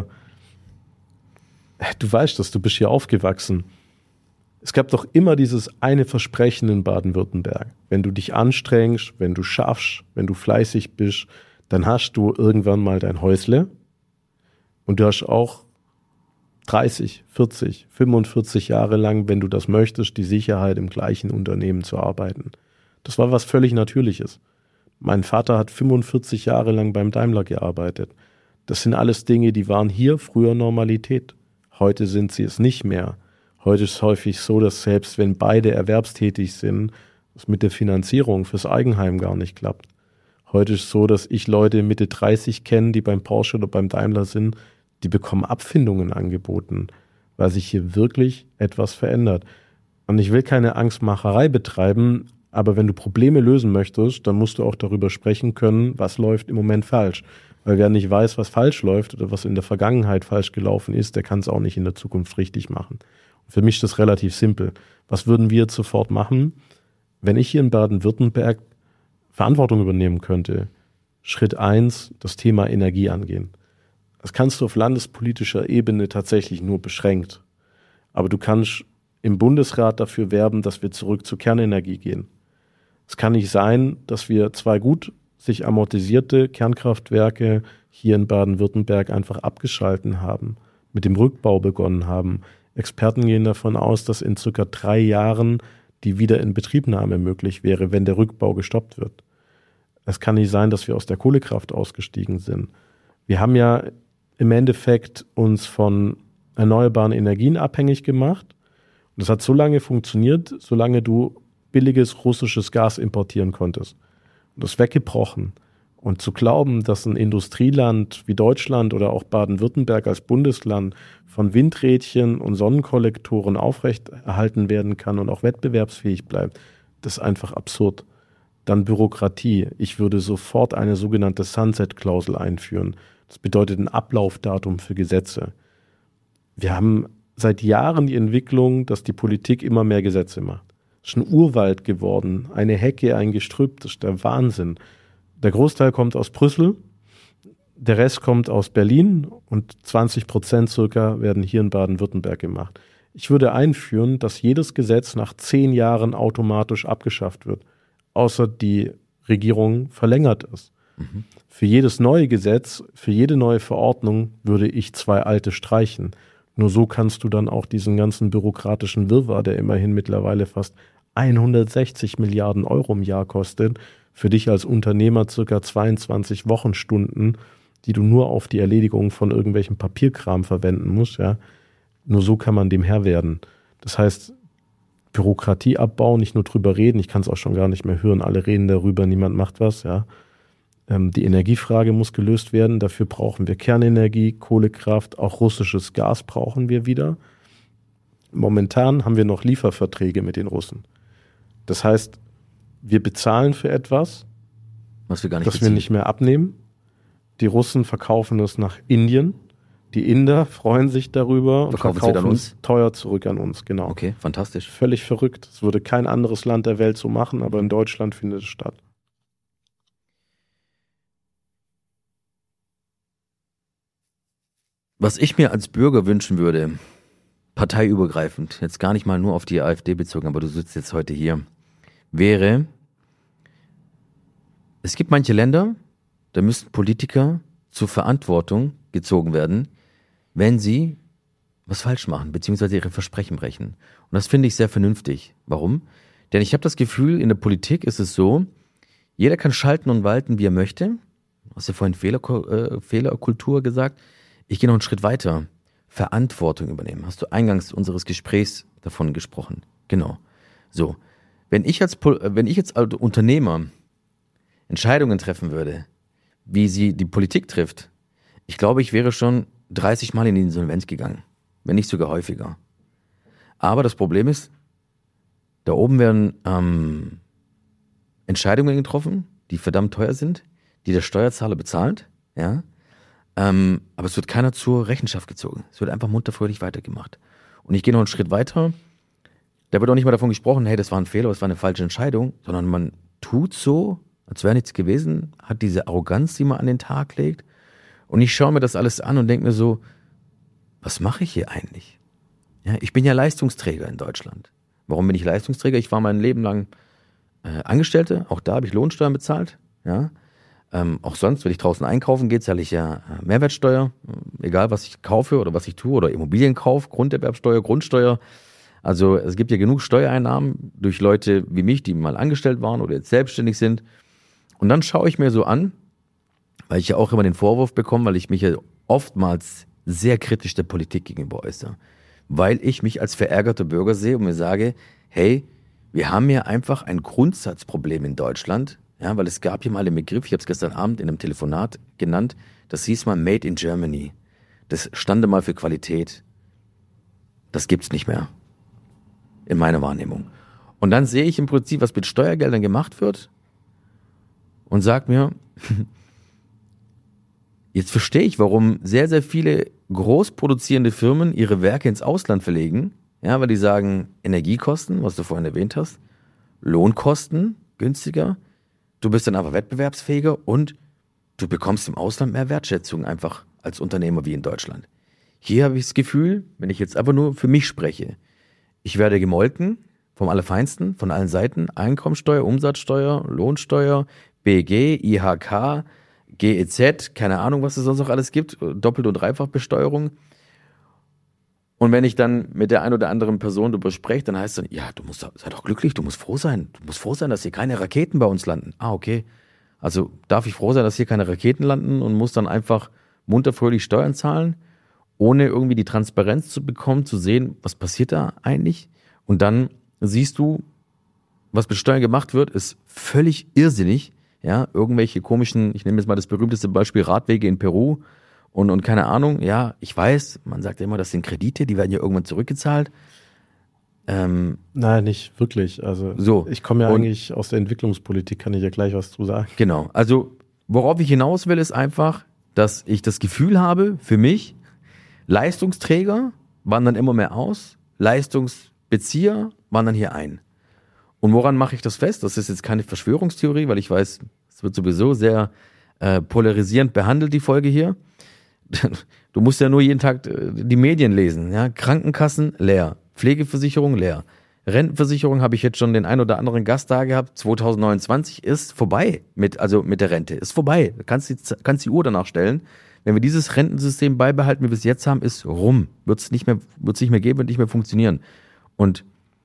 A: du weißt das, du bist hier aufgewachsen. Es gab doch immer dieses eine Versprechen in Baden-Württemberg. Wenn du dich anstrengst, wenn du schaffst, wenn du fleißig bist, dann hast du irgendwann mal dein Häusle und du hast auch 30, 40, 45 Jahre lang, wenn du das möchtest, die Sicherheit, im gleichen Unternehmen zu arbeiten. Das war was völlig Natürliches. Mein Vater hat 45 Jahre lang beim Daimler gearbeitet. Das sind alles Dinge, die waren hier früher Normalität. Heute sind sie es nicht mehr. Heute ist es häufig so, dass selbst wenn beide erwerbstätig sind, es mit der Finanzierung fürs Eigenheim gar nicht klappt. Heute ist es so, dass ich Leute Mitte 30 kenne, die beim Porsche oder beim Daimler sind, die bekommen Abfindungen angeboten, weil sich hier wirklich etwas verändert. Und ich will keine Angstmacherei betreiben, aber wenn du Probleme lösen möchtest, dann musst du auch darüber sprechen können, was läuft im Moment falsch. Weil wer nicht weiß, was falsch läuft oder was in der Vergangenheit falsch gelaufen ist, der kann es auch nicht in der Zukunft richtig machen. Und für mich ist das relativ simpel. Was würden wir jetzt sofort machen, wenn ich hier in Baden-Württemberg Verantwortung übernehmen könnte? Schritt 1, das Thema Energie angehen. Das kannst du auf landespolitischer Ebene tatsächlich nur beschränkt. Aber du kannst im Bundesrat dafür werben, dass wir zurück zur Kernenergie gehen. Es kann nicht sein, dass wir 2 gut sich amortisierte Kernkraftwerke hier in Baden-Württemberg einfach abgeschalten haben, mit dem Rückbau begonnen haben. Experten gehen davon aus, dass in circa 3 Jahren die Wiederinbetriebnahme möglich wäre, wenn der Rückbau gestoppt wird. Es kann nicht sein, dass wir aus der Kohlekraft ausgestiegen sind. Wir haben ja im Endeffekt uns von erneuerbaren Energien abhängig gemacht. Und das hat so lange funktioniert, solange du billiges russisches Gas importieren konntest. Und das ist weggebrochen. Und zu glauben, dass ein Industrieland wie Deutschland oder auch Baden-Württemberg als Bundesland von Windrädchen und Sonnenkollektoren aufrechterhalten werden kann und auch wettbewerbsfähig bleibt, das ist einfach absurd. Dann Bürokratie. Ich würde sofort eine sogenannte Sunset-Klausel einführen. Das bedeutet ein Ablaufdatum für Gesetze. Wir haben seit Jahren die Entwicklung, dass die Politik immer mehr Gesetze macht. Es ist ein Urwald geworden, eine Hecke, ein Gestrüpp, das ist der Wahnsinn. Der Großteil kommt aus Brüssel, der Rest kommt aus Berlin und 20% circa werden hier in Baden-Württemberg gemacht. Ich würde einführen, dass jedes Gesetz nach 10 Jahren automatisch abgeschafft wird, außer die Regierung verlängert es. Für jedes neue Gesetz, für jede neue Verordnung würde ich 2 alte streichen. Nur so kannst du dann auch diesen ganzen bürokratischen Wirrwarr, der immerhin mittlerweile fast 160 Milliarden Euro im Jahr kostet, für dich als Unternehmer circa 22 Wochenstunden, die du nur auf die Erledigung von irgendwelchem Papierkram verwenden musst, ja. Nur so kann man dem Herr werden. Das heißt, Bürokratieabbau, nicht nur drüber reden, ich kann es auch schon gar nicht mehr hören, alle reden darüber, niemand macht was, ja. Die Energiefrage muss gelöst werden, dafür brauchen wir Kernenergie, Kohlekraft, auch russisches Gas brauchen wir wieder. Momentan haben wir noch Lieferverträge mit den Russen. Das heißt, wir bezahlen für etwas,
B: was wir gar nicht
A: das wir nicht mehr abnehmen. Die Russen verkaufen es nach Indien. Die Inder freuen sich darüber und verkaufen es teuer zurück an uns. Genau.
B: Okay, fantastisch.
A: Völlig verrückt. Das würde kein anderes Land der Welt so machen, aber in Deutschland findet es statt.
B: Was ich mir als Bürger wünschen würde, parteiübergreifend, jetzt gar nicht mal nur auf die AfD bezogen, aber du sitzt jetzt heute hier, wäre, es gibt manche Länder, da müssten Politiker zur Verantwortung gezogen werden, wenn sie was falsch machen, beziehungsweise ihre Versprechen brechen. Und das finde ich sehr vernünftig. Warum? Denn ich habe das Gefühl, in der Politik ist es so, jeder kann schalten und walten, wie er möchte. Du hast ja vorhin Fehlerkultur gesagt. Ich gehe noch einen Schritt weiter. Verantwortung übernehmen. Hast du eingangs unseres Gesprächs davon gesprochen? Genau. So. Wenn ich als Unternehmer Entscheidungen treffen würde, wie sie die Politik trifft, ich glaube, ich wäre schon 30 Mal in die Insolvenz gegangen. Wenn nicht sogar häufiger. Aber das Problem ist, da oben werden Entscheidungen getroffen, die verdammt teuer sind, die der Steuerzahler bezahlt, ja. Aber es wird keiner zur Rechenschaft gezogen. Es wird einfach munterfröhlich weitergemacht. Und ich gehe noch einen Schritt weiter. Da wird auch nicht mal davon gesprochen, hey, das war ein Fehler, das war eine falsche Entscheidung, sondern man tut so, als wäre nichts gewesen, hat diese Arroganz, die man an den Tag legt. Und ich schaue mir das alles an und denke mir so, was mache ich hier eigentlich? Ja, ich bin ja Leistungsträger in Deutschland. Warum bin ich Leistungsträger? Ich war mein Leben lang Angestellte, auch da habe ich Lohnsteuern bezahlt, ja. Auch sonst, wenn ich draußen einkaufen gehe, zahle ich ja Mehrwertsteuer, egal was ich kaufe oder was ich tue, oder Immobilienkauf, Grunderwerbsteuer, Grundsteuer. Also es gibt ja genug Steuereinnahmen durch Leute wie mich, die mal angestellt waren oder jetzt selbstständig sind. Und dann schaue ich mir so an, weil ich ja auch immer den Vorwurf bekomme, weil ich mich ja oftmals sehr kritisch der Politik gegenüber äußere. Weil ich mich als verärgerter Bürger sehe und mir sage, hey, wir haben ja einfach ein Grundsatzproblem in Deutschland. Ja, weil es gab hier mal den Begriff, ich habe es gestern Abend in einem Telefonat genannt, das hieß mal Made in Germany. Das stand mal für Qualität. Das gibt's nicht mehr. In meiner Wahrnehmung. Und dann sehe ich im Prinzip, was mit Steuergeldern gemacht wird und sag mir, jetzt verstehe ich, warum sehr, sehr viele großproduzierende Firmen ihre Werke ins Ausland verlegen. Ja, weil die sagen, Energiekosten, was du vorhin erwähnt hast, Lohnkosten, günstiger. Du bist dann aber wettbewerbsfähiger und du bekommst im Ausland mehr Wertschätzung einfach als Unternehmer wie in Deutschland. Hier habe ich das Gefühl, wenn ich jetzt einfach nur für mich spreche, ich werde gemolken vom Allerfeinsten, von allen Seiten, Einkommensteuer, Umsatzsteuer, Lohnsteuer, BG, IHK, GEZ, keine Ahnung, was es sonst noch alles gibt, Doppelt- und Dreifachbesteuerung. Und wenn ich dann mit der einen oder anderen Person darüber spreche, dann heißt es dann, ja, sei doch glücklich, du musst froh sein. Du musst froh sein, dass hier keine Raketen bei uns landen. Ah, okay. Also darf ich froh sein, dass hier keine Raketen landen und muss dann einfach munterfröhlich Steuern zahlen, ohne irgendwie die Transparenz zu bekommen, zu sehen, was passiert da eigentlich. Und dann siehst du, was mit Steuern gemacht wird, ist völlig irrsinnig. Ja, irgendwelche komischen, ich nehme jetzt mal das berühmteste Beispiel, Radwege in Peru. Und keine Ahnung, ja, ich weiß, man sagt ja immer, das sind Kredite, die werden ja irgendwann zurückgezahlt.
A: Nein, nicht wirklich. Also
B: so.
A: Ich komme ja eigentlich aus der Entwicklungspolitik, kann ich ja gleich was zu sagen.
B: Genau, also worauf ich hinaus will, ist einfach, dass ich das Gefühl habe, für mich, Leistungsträger wandern immer mehr aus, Leistungsbezieher wandern hier ein. Und woran mache ich das fest? Das ist jetzt keine Verschwörungstheorie, weil ich weiß, es wird sowieso sehr polarisierend behandelt, die Folge hier. Du musst ja nur jeden Tag die Medien lesen. Ja? Krankenkassen leer, Pflegeversicherung leer, Rentenversicherung habe ich jetzt schon den ein oder anderen Gast da gehabt. 2029 ist vorbei mit der Rente. Ist vorbei. Du kannst die Uhr danach stellen. wenn wir dieses Rentensystem beibehalten, wie wir es jetzt haben, ist rum. Wird es nicht mehr geben, wird nicht mehr funktionieren. Und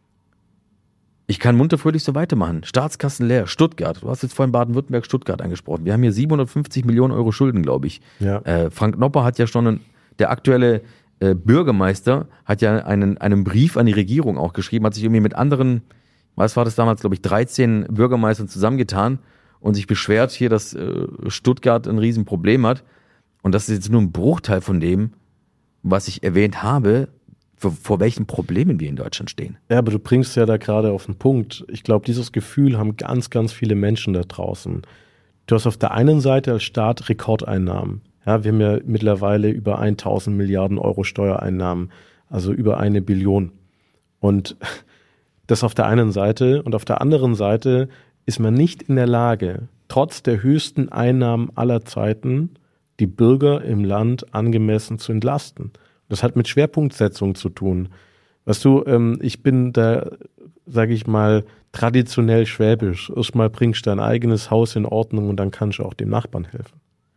B: ich kann munter fröhlich so weitermachen. Staatskassen leer, Stuttgart. Du hast jetzt vorhin Baden-Württemberg, Stuttgart angesprochen. Wir haben hier 750 Millionen Euro Schulden, glaube ich.
A: Ja.
B: Frank Nopper hat ja schon, der aktuelle Bürgermeister hat ja einen Brief an die Regierung auch geschrieben, hat sich irgendwie mit anderen, was war das damals, glaube ich, 13 Bürgermeistern zusammengetan und sich beschwert hier, dass Stuttgart ein Riesenproblem hat. Und das ist jetzt nur ein Bruchteil von dem, was ich erwähnt habe, vor welchen Problemen wir in Deutschland stehen.
A: Ja, aber du bringst ja da gerade auf den Punkt. Ich glaube, dieses Gefühl haben ganz, ganz viele Menschen da draußen. Du hast auf der einen Seite als Staat Rekordeinnahmen. Ja, wir haben ja mittlerweile über 1000 Milliarden Euro Steuereinnahmen, also über 1 Billion. Und das auf der einen Seite. Und auf der anderen Seite ist man nicht in der Lage, trotz der höchsten Einnahmen aller Zeiten, die Bürger im Land angemessen zu entlasten. Das hat mit Schwerpunktsetzung zu tun. Weißt du, ich bin da, sage ich mal, traditionell schwäbisch. Erstmal bringst du dein eigenes Haus in Ordnung und dann kannst du auch dem Nachbarn helfen.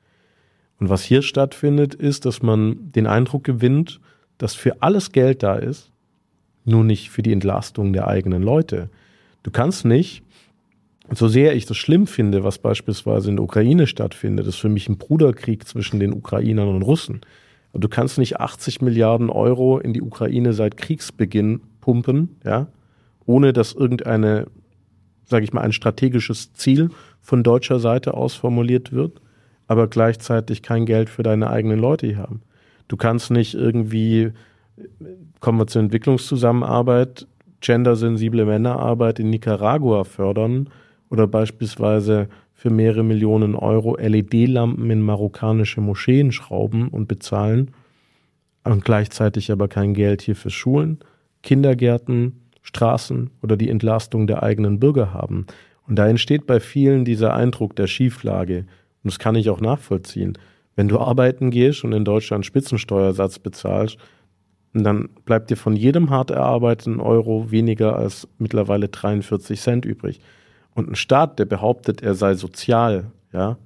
A: Und was hier stattfindet, ist, dass man den Eindruck gewinnt, dass für alles Geld da ist, nur nicht für die Entlastung der eigenen Leute. Du kannst nicht, so sehr ich das schlimm finde, was beispielsweise in der Ukraine stattfindet, das ist für mich ein Bruderkrieg zwischen den Ukrainern und Russen. Aber du kannst nicht 80 Milliarden Euro in die Ukraine seit Kriegsbeginn pumpen, ja, ohne dass irgendeine, sage ich mal, ein strategisches Ziel von deutscher Seite aus formuliert wird, aber gleichzeitig kein Geld für deine eigenen Leute hier haben. Du kannst nicht irgendwie, kommen wir zur Entwicklungszusammenarbeit, gendersensible Männerarbeit in Nicaragua fördern oder beispielsweise für mehrere Millionen Euro LED-Lampen in marokkanische Moscheen schrauben und bezahlen und gleichzeitig aber kein Geld hier für Schulen, Kindergärten, Straßen oder die Entlastung der eigenen Bürger haben. Und da entsteht bei vielen dieser Eindruck der Schieflage. Und das kann ich auch nachvollziehen. Wenn du arbeiten gehst und in Deutschland Spitzensteuersatz bezahlst, dann bleibt dir von jedem hart erarbeiteten Euro weniger als mittlerweile 43 Cent übrig. Und ein Staat, der behauptet, er sei sozial, ja,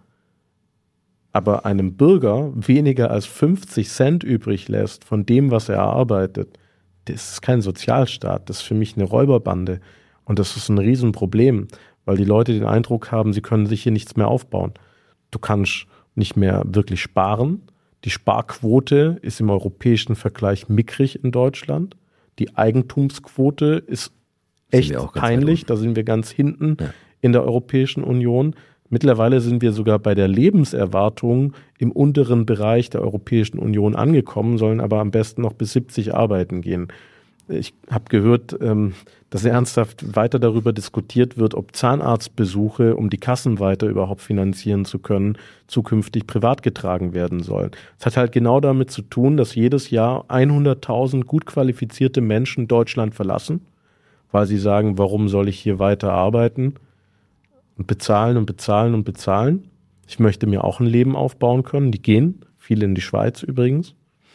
A: aber einem Bürger weniger als 50 Cent übrig lässt von dem, was er erarbeitet, das ist kein Sozialstaat, das ist für mich eine Räuberbande. Und das ist ein Riesenproblem, weil die Leute den Eindruck haben, sie können sich hier nichts mehr aufbauen. Du kannst nicht mehr wirklich sparen. Die Sparquote ist im europäischen Vergleich mickrig in Deutschland. Die Eigentumsquote ist echt peinlich, da sind wir ganz hinten in der Europäischen Union. Mittlerweile sind wir sogar bei der Lebenserwartung im unteren Bereich der Europäischen Union angekommen, sollen aber am besten noch bis 70 arbeiten gehen. Ich habe gehört, dass ernsthaft weiter darüber diskutiert wird, ob Zahnarztbesuche, um die Kassen weiter überhaupt finanzieren zu können, zukünftig privat getragen werden sollen. Es hat halt genau damit zu tun, dass jedes Jahr 100.000 gut qualifizierte Menschen Deutschland verlassen, weil sie sagen, warum soll ich hier weiter arbeiten und bezahlen und bezahlen und bezahlen. Ich möchte mir auch ein Leben aufbauen können. Die gehen, viele in die Schweiz übrigens.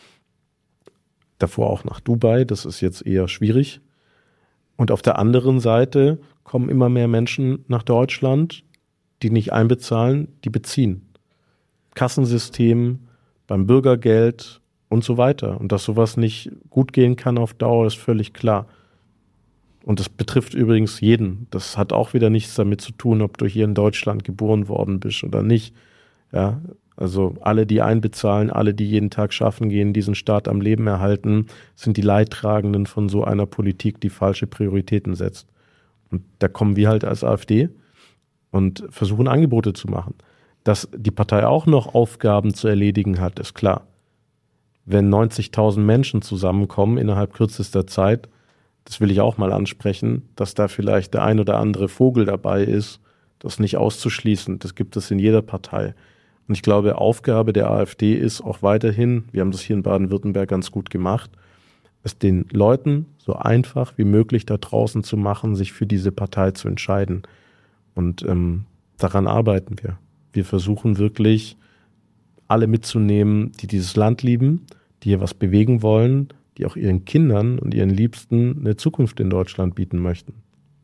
A: Davor auch nach Dubai, das ist jetzt eher schwierig. Und auf der anderen Seite kommen immer mehr Menschen nach Deutschland, die nicht einbezahlen, die beziehen. Kassensystem, beim Bürgergeld und so weiter. Und dass sowas nicht gut gehen kann auf Dauer, ist völlig klar. Und das betrifft übrigens jeden. Das hat auch wieder nichts damit zu tun, ob du hier in Deutschland geboren worden bist oder nicht. Ja, also alle, die einbezahlen, alle, die jeden Tag schaffen gehen, diesen Staat am Leben erhalten, sind die Leidtragenden von so einer Politik, die falsche Prioritäten setzt. Und da kommen wir halt als AfD und versuchen Angebote zu machen. Dass die Partei auch noch Aufgaben zu erledigen hat, ist klar. Wenn 90.000 Menschen zusammenkommen innerhalb kürzester Zeit, das will ich auch mal ansprechen, dass da vielleicht der ein oder andere Vogel dabei ist, das nicht auszuschließen. Das gibt es in jeder Partei. Und ich glaube, Aufgabe der AfD ist auch weiterhin, wir haben das hier in Baden-Württemberg ganz gut gemacht, es den Leuten so einfach wie möglich da draußen zu machen, sich für diese Partei zu entscheiden. Und daran arbeiten wir. Wir versuchen wirklich, alle mitzunehmen, die dieses Land lieben, die hier was bewegen wollen, die auch ihren Kindern und ihren Liebsten eine Zukunft in Deutschland bieten möchten.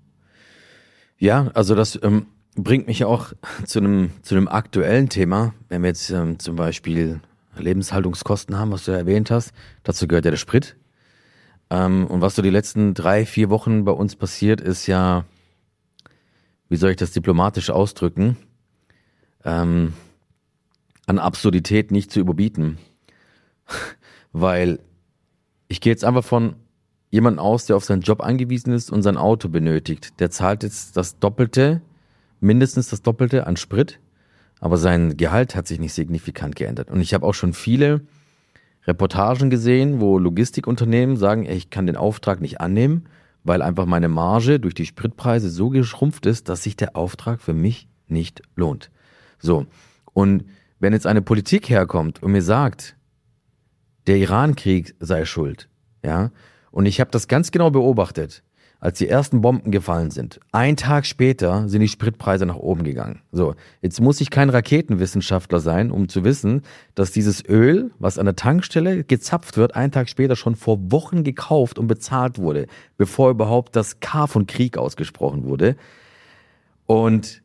B: Ja, also das bringt mich auch zu einem aktuellen Thema. Wenn wir jetzt zum Beispiel Lebenshaltungskosten haben, was du ja erwähnt hast. Dazu gehört ja der Sprit. Und was so die letzten 3-4 Wochen bei uns passiert, ist ja, wie soll ich das diplomatisch ausdrücken, an Absurdität nicht zu überbieten. Weil ich gehe jetzt einfach von jemandem aus, der auf seinen Job angewiesen ist und sein Auto benötigt. Der zahlt jetzt das Doppelte, mindestens das Doppelte an Sprit, aber sein Gehalt hat sich nicht signifikant geändert. Und ich habe auch schon viele Reportagen gesehen, wo Logistikunternehmen sagen, ey, ich kann den Auftrag nicht annehmen, weil einfach meine Marge durch die Spritpreise so geschrumpft ist, dass sich der Auftrag für mich nicht lohnt. So, und wenn jetzt eine Politik herkommt und mir sagt, der Iran-Krieg sei schuld, ja, und ich habe das ganz genau beobachtet, als die ersten Bomben gefallen sind. 1 Tag später sind die Spritpreise nach oben gegangen. So, jetzt muss ich kein Raketenwissenschaftler sein, um zu wissen, dass dieses Öl, was an der Tankstelle gezapft wird, 1 Tag später schon vor Wochen gekauft und bezahlt wurde, bevor überhaupt das K von Krieg ausgesprochen wurde. Und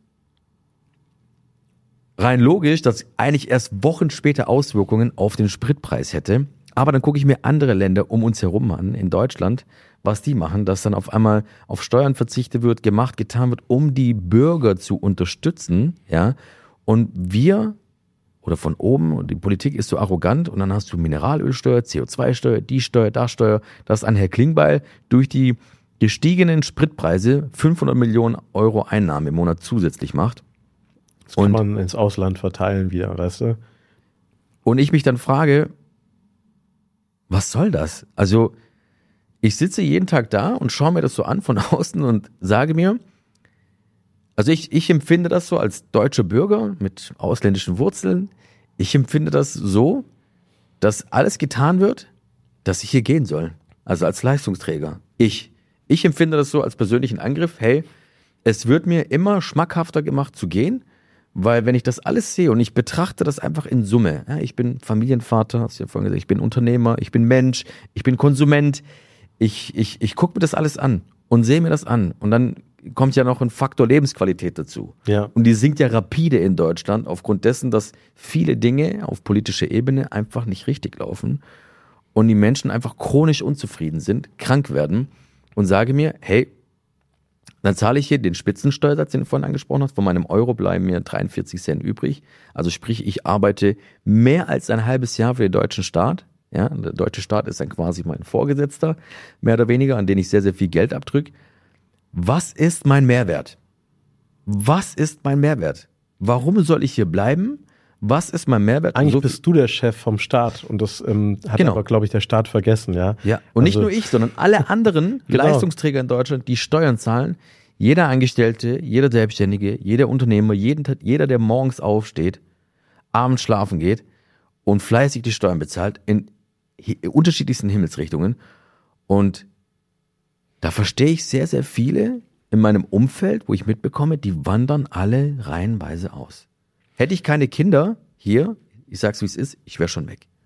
B: rein logisch, dass eigentlich erst Wochen später Auswirkungen auf den Spritpreis hätte. Aber dann gucke ich mir andere Länder um uns herum an, in Deutschland, was die machen, dass dann auf einmal auf Steuern verzichtet wird, gemacht, getan wird, um die Bürger zu unterstützen, ja. Und wir, oder von oben, und die Politik ist so arrogant, und dann hast du Mineralölsteuer, CO2-Steuer, die Steuer, das Steuer, dass ein Herr Klingbeil durch die gestiegenen Spritpreise 500 Millionen Euro Einnahmen im Monat zusätzlich macht.
A: Das kann man ins Ausland verteilen wieder, weißt du?
B: Und ich mich dann frage, was soll das? Also ich sitze jeden Tag da und schaue mir das so an von außen und sage mir, also ich empfinde das so als deutscher Bürger mit ausländischen Wurzeln, ich empfinde das so, dass alles getan wird, dass ich hier gehen soll. Also als Leistungsträger. Ich empfinde das so als persönlichen Angriff, hey, es wird mir immer schmackhafter gemacht zu gehen, weil wenn ich das alles sehe und ich betrachte das einfach in Summe, ja, ich bin Familienvater, hast du ja vorhin gesagt, ich bin Unternehmer, ich bin Mensch, ich bin Konsument, ich gucke mir das alles an und sehe mir das an und dann kommt ja noch ein Faktor Lebensqualität dazu.
A: Ja.
B: Und die sinkt ja rapide in Deutschland aufgrund dessen, dass viele Dinge auf politischer Ebene einfach nicht richtig laufen und die Menschen einfach chronisch unzufrieden sind, krank werden und sage mir, hey, dann zahle ich hier den Spitzensteuersatz, den du vorhin angesprochen hast. Von meinem Euro bleiben mir 43 Cent übrig. Also sprich, ich arbeite mehr als ein halbes Jahr für den deutschen Staat. Ja, der deutsche Staat ist dann quasi mein Vorgesetzter, mehr oder weniger, an den ich sehr, sehr viel Geld abdrücke. Was ist mein Mehrwert? Was ist mein Mehrwert? Warum soll ich hier bleiben? Was ist mein Mehrwert?
A: Eigentlich bist du der Chef vom Staat und das hat aber, glaube ich, der Staat vergessen, ja.
B: Ja, und nicht nur ich, sondern alle anderen Leistungsträger in Deutschland, die Steuern zahlen. Jeder Angestellte, jeder Selbstständige, jeder Unternehmer, jeder, der morgens aufsteht, abends schlafen geht und fleißig die Steuern bezahlt in unterschiedlichsten Himmelsrichtungen. Und da verstehe ich sehr, sehr viele in meinem Umfeld, wo ich mitbekomme, die wandern alle reihenweise aus. Hätte ich keine Kinder hier, ich sag's wie es ist, ich wäre schon weg.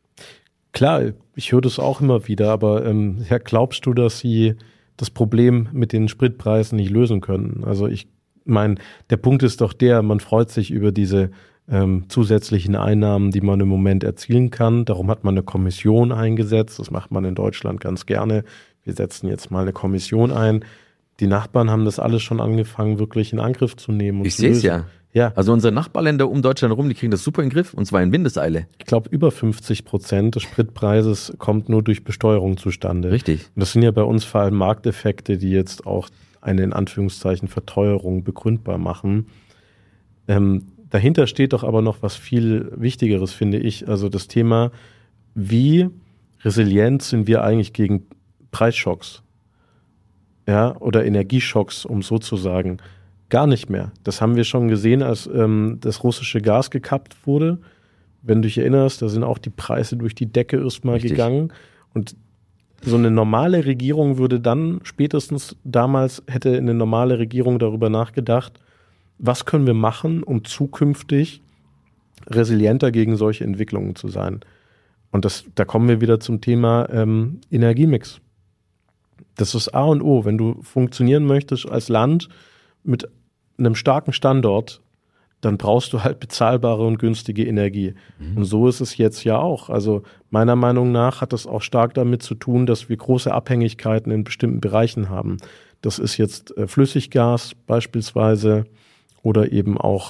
A: Klar, ich höre das auch immer wieder, aber ja, glaubst du, dass sie das Problem mit den Spritpreisen nicht lösen können? Also ich meine, der Punkt ist doch der, man freut sich über diese zusätzlichen Einnahmen, die man im Moment erzielen kann. Darum hat man eine Kommission eingesetzt. Das macht man in Deutschland ganz gerne. Wir setzen jetzt mal eine Kommission ein. Die Nachbarn haben das alles schon angefangen, wirklich in Angriff zu nehmen. Und
B: ich sehe es ja.
A: Ja.
B: Also unsere Nachbarländer um Deutschland herum, die kriegen das super in den Griff und zwar in Windeseile.
A: Ich glaube, über 50% des Spritpreises kommt nur durch Besteuerung zustande.
B: Richtig.
A: Und das sind ja bei uns vor allem Markteffekte, die jetzt auch eine in Anführungszeichen Verteuerung begründbar machen. Dahinter steht doch aber noch was viel Wichtigeres, finde ich. Also das Thema, wie resilient sind wir eigentlich gegen Preisschocks? Ja, oder Energieschocks, um so zu sagen. Gar nicht mehr. Das haben wir schon gesehen, als das russische Gas gekappt wurde. Wenn du dich erinnerst, da sind auch die Preise durch die Decke erstmal gegangen. Und so eine normale Regierung würde dann spätestens damals, hätte eine normale Regierung darüber nachgedacht, was können wir machen, um zukünftig resilienter gegen solche Entwicklungen zu sein. Und da kommen wir wieder zum Thema Energiemix. Das ist A und O. Wenn du funktionieren möchtest als Land mit einem starken Standort, dann brauchst du halt bezahlbare und günstige Energie. Und so ist es jetzt ja auch. Also meiner Meinung nach hat das auch stark damit zu tun, dass wir große Abhängigkeiten in bestimmten Bereichen haben. Das ist jetzt Flüssiggas beispielsweise oder eben auch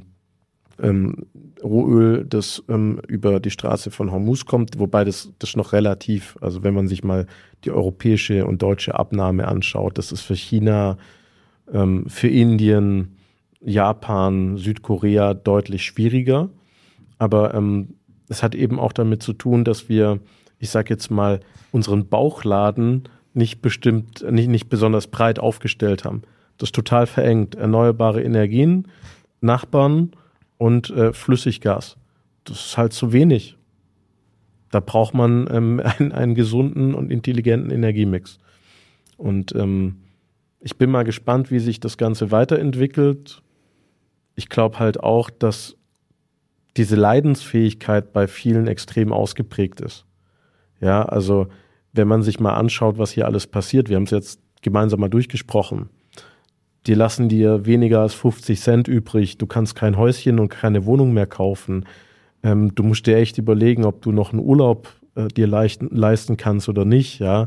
A: Rohöl, das über die Straße von Hormuz kommt, wobei das noch relativ, also wenn man sich mal die europäische und deutsche Abnahme anschaut, das ist für China, für Indien, Japan, Südkorea deutlich schwieriger. Aber es hat eben auch damit zu tun, dass wir, ich sage jetzt mal, unseren Bauchladen nicht besonders breit aufgestellt haben. Das ist total verengt. Erneuerbare Energien, Nachbarn und Flüssiggas. Das ist halt zu wenig. Da braucht man einen gesunden und intelligenten Energiemix. Und ich bin mal gespannt, wie sich das Ganze weiterentwickelt. Ich glaube halt auch, dass diese Leidensfähigkeit bei vielen extrem ausgeprägt ist. Ja, also wenn man sich mal anschaut, was hier alles passiert, wir haben es jetzt gemeinsam mal durchgesprochen, die lassen dir weniger als 50 Cent übrig, du kannst kein Häuschen und keine Wohnung mehr kaufen. Du musst dir echt überlegen, ob du noch einen Urlaub dir leisten kannst oder nicht. Ja.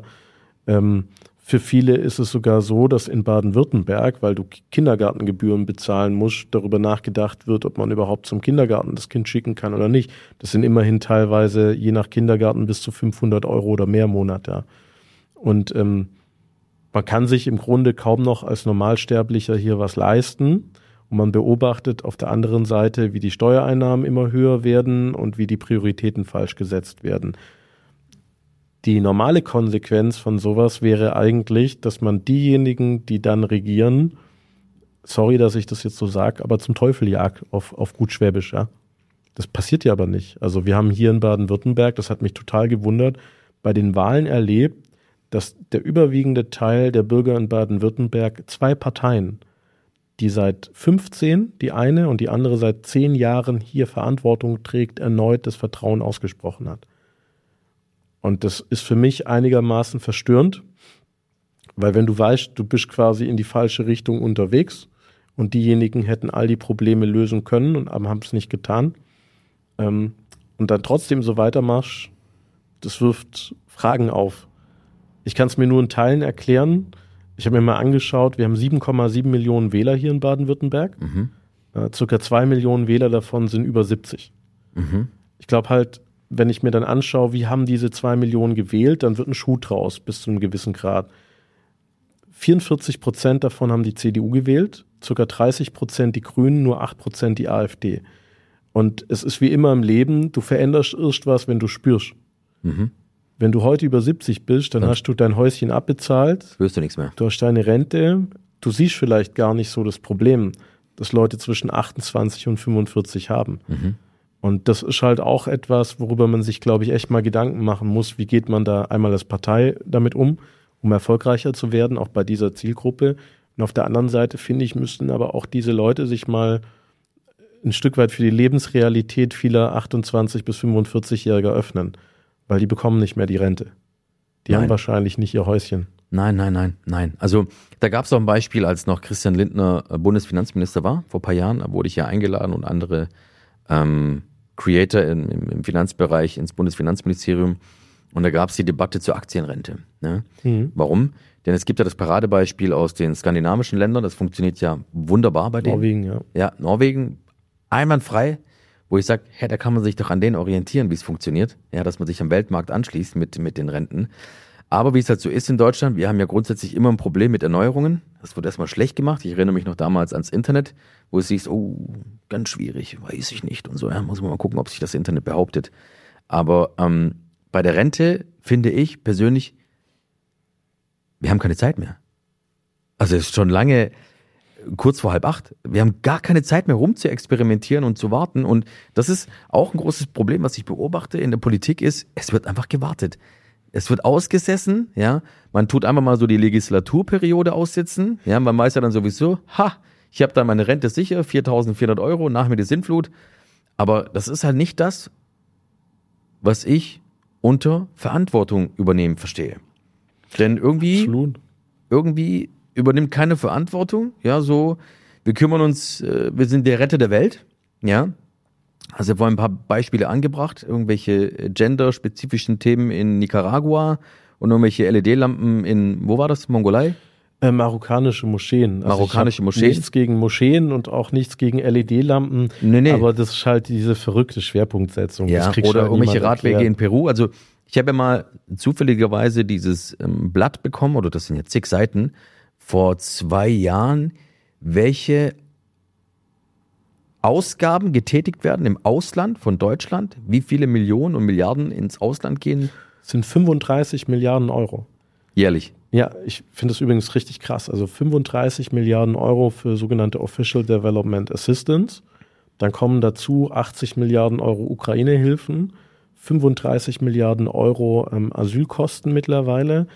A: Für viele ist es sogar so, dass in Baden-Württemberg, weil du Kindergartengebühren bezahlen musst, darüber nachgedacht wird, ob man überhaupt zum Kindergarten das Kind schicken kann oder nicht. Das sind immerhin teilweise je nach Kindergarten bis zu 500 Euro oder mehr im Monat. Ja. Und man kann sich im Grunde kaum noch als Normalsterblicher hier was leisten. Und man beobachtet auf der anderen Seite, wie die Steuereinnahmen immer höher werden und wie die Prioritäten falsch gesetzt werden. Die normale Konsequenz von sowas wäre eigentlich, dass man diejenigen, die dann regieren, sorry, dass ich das jetzt so sage, aber zum Teufel jagt, auf gut Schwäbisch. Ja. Das passiert ja aber nicht. Also wir haben hier in Baden-Württemberg, das hat mich total gewundert, bei den Wahlen erlebt, dass der überwiegende Teil der Bürger in Baden-Württemberg 2 Parteien, die seit 15, die eine und die andere seit 10 Jahren hier Verantwortung trägt, erneut das Vertrauen ausgesprochen hat. Und das ist für mich einigermaßen verstörend, weil wenn du weißt, du bist quasi in die falsche Richtung unterwegs und diejenigen hätten all die Probleme lösen können und haben es nicht getan und dann trotzdem so weitermachst, das wirft Fragen auf. Ich kann es mir nur in Teilen erklären. Ich habe mir mal angeschaut, wir haben 7,7 Millionen Wähler hier in Baden-Württemberg. Circa 2 Millionen Wähler davon sind über 70. Ich glaube halt, wenn ich mir dann anschaue, wie haben diese 2 Millionen gewählt, dann wird ein Schuh draus bis zu einem gewissen Grad. 44% davon haben die CDU gewählt, ca. 30% die Grünen, nur 8% die AfD. Und es ist wie immer im Leben, du veränderst erst was, wenn du spürst. Wenn du heute über 70 bist, dann hast du dein Häuschen abbezahlt.
B: Spürst du nichts mehr.
A: Du hast deine Rente. Du siehst vielleicht gar nicht so das Problem, dass Leute zwischen 28 und 45 haben. Und das ist halt auch etwas, worüber man sich, glaube ich, echt mal Gedanken machen muss. Wie geht man da einmal als Partei damit um erfolgreicher zu werden, auch bei dieser Zielgruppe. Und auf der anderen Seite, finde ich, müssten aber auch diese Leute sich mal ein Stück weit für die Lebensrealität vieler 28- bis 45-Jähriger öffnen. Weil die bekommen nicht mehr die Rente. Die haben wahrscheinlich nicht ihr Häuschen.
B: Nein. Also da gab es auch ein Beispiel, als noch Christian Lindner Bundesfinanzminister war, vor ein paar Jahren, da wurde ich ja eingeladen und andere Creator im Finanzbereich ins Bundesfinanzministerium. Und da gab es die Debatte zur Aktienrente. Ne? Warum? Denn es gibt ja das Paradebeispiel aus den skandinavischen Ländern, das funktioniert ja wunderbar bei denen.
A: Norwegen, ja.
B: Ja, Norwegen, einwandfrei, wo ich sage, da kann man sich doch an denen orientieren, wie es funktioniert. Ja, dass man sich am Weltmarkt anschließt mit den Renten. Aber wie es halt so ist in Deutschland, wir haben ja grundsätzlich immer ein Problem mit Erneuerungen. Das wird erstmal schlecht gemacht. Ich erinnere mich noch damals ans Internet, wo es hieß, ganz schwierig, weiß ich nicht und so. Ja, muss man mal gucken, ob sich das Internet behauptet. Aber bei der Rente finde ich persönlich, wir haben keine Zeit mehr. Also es ist schon lange kurz vor 7:30. Wir haben gar keine Zeit mehr rum zu experimentieren und zu warten. Und das ist auch ein großes Problem, was ich beobachte in der Politik ist, es wird einfach gewartet. Es wird ausgesessen, ja. Man tut einfach mal so die Legislaturperiode aussitzen, ja. Man weiß ja dann sowieso, ich habe dann meine Rente sicher, 4.400 Euro, nach mir die Sintflut. Aber das ist halt nicht das, was ich unter Verantwortung übernehmen verstehe. Denn irgendwie übernimmt keine Verantwortung, ja, so Wir kümmern uns, wir sind der Retter der Welt, ja. Also wir haben ein paar Beispiele angebracht, irgendwelche genderspezifischen Themen in Nicaragua und irgendwelche LED-Lampen in, wo war das, Mongolei?
A: Marokkanische Moscheen. Also
B: Marokkanische Moscheen.
A: Nichts gegen Moscheen und auch nichts gegen LED-Lampen.
B: Nee.
A: Aber das ist halt diese verrückte Schwerpunktsetzung.
B: Ja,
A: das
B: oder
A: halt
B: irgendwelche Radwege
A: erklärt.
B: in Peru. Also ich habe ja mal zufälligerweise dieses Blatt bekommen, oder das sind jetzt zig Seiten, vor 2 Jahren, welche Ausgaben getätigt werden im Ausland von Deutschland, wie viele Millionen und Milliarden ins Ausland gehen.
A: Das sind 35 Milliarden Euro.
B: Jährlich.
A: Ja, ich finde es übrigens richtig krass. Also 35 Milliarden Euro für sogenannte Official Development Assistance. Dann kommen dazu 80 Milliarden Euro Ukraine-Hilfen, 35 Milliarden Euro Asylkosten mittlerweile.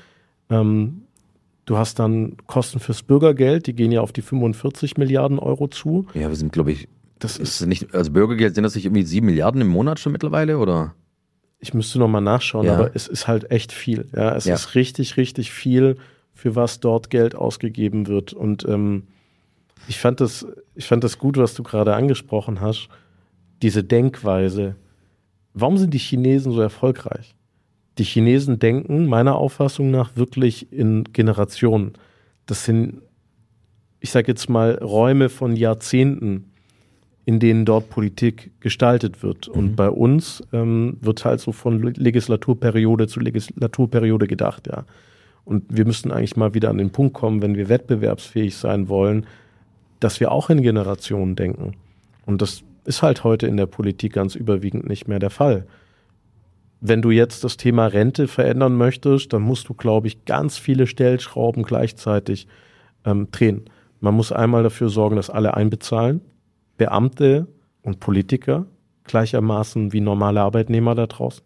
A: Du hast dann Kosten fürs Bürgergeld, die gehen ja auf die 45 Milliarden Euro zu.
B: Ja, wir sind, glaube ich, das ist nicht, also Bürgergeld, sind das nicht irgendwie 7 Milliarden im Monat schon mittlerweile, oder?
A: Ich müsste nochmal nachschauen,
B: Ja.
A: aber es ist halt echt viel. Ja, es
B: Ja.
A: ist richtig, richtig viel, für was dort Geld ausgegeben wird. Und ich fand das gut, was du gerade angesprochen hast. Diese Denkweise. Warum sind die Chinesen so erfolgreich? Die Chinesen denken meiner Auffassung nach wirklich in Generationen. Das sind, ich sage jetzt mal, Räume von Jahrzehnten, in denen dort Politik gestaltet wird. Und bei uns wird halt so von Legislaturperiode zu Legislaturperiode gedacht, ja. Und wir müssten eigentlich mal wieder an den Punkt kommen, wenn wir wettbewerbsfähig sein wollen, dass wir auch in Generationen denken. Und das ist halt heute in der Politik ganz überwiegend nicht mehr der Fall. Wenn du jetzt das Thema Rente verändern möchtest, dann musst du, glaube ich, ganz viele Stellschrauben gleichzeitig drehen. Man muss einmal dafür sorgen, dass alle einbezahlen, Beamte und Politiker gleichermaßen wie normale Arbeitnehmer da draußen.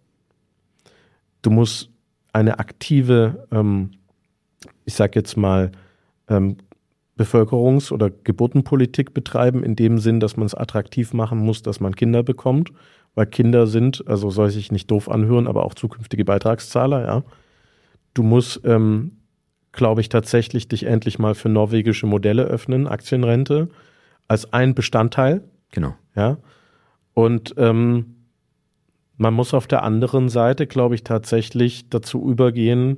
A: Du musst eine aktive, ich sag jetzt mal, Bevölkerungs- oder Geburtenpolitik betreiben, in dem Sinn, dass man es attraktiv machen muss, dass man Kinder bekommt, weil Kinder sind, also soll sich nicht doof anhören, aber auch zukünftige Beitragszahler, ja. Du musst, glaube ich, tatsächlich dich endlich mal für norwegische Modelle öffnen, Aktienrente, als ein Bestandteil.
B: Genau.
A: Ja. Und man muss auf der anderen Seite, glaube ich, tatsächlich dazu übergehen,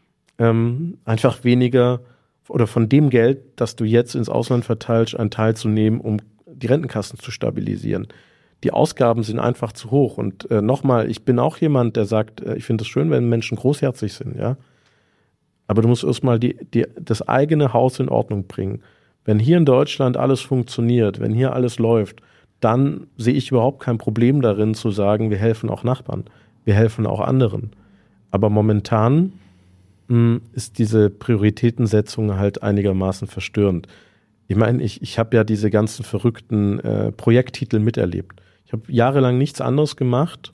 A: einfach weniger oder von dem Geld, das du jetzt ins Ausland verteilst, einen Teil zu nehmen, um die Rentenkassen zu stabilisieren. Die Ausgaben sind einfach zu hoch. Und nochmal, ich bin auch jemand, der sagt, ich finde es schön, wenn Menschen großherzig sind, ja. Aber du musst erstmal das eigene Haus in Ordnung bringen. Wenn hier in Deutschland alles funktioniert, wenn hier alles läuft, dann sehe ich überhaupt kein Problem darin zu sagen, wir helfen auch Nachbarn, wir helfen auch anderen. Aber momentan ist diese Prioritätensetzung halt einigermaßen verstörend. Ich meine, ich habe ja diese ganzen verrückten Projekttitel miterlebt. Ich habe jahrelang nichts anderes gemacht,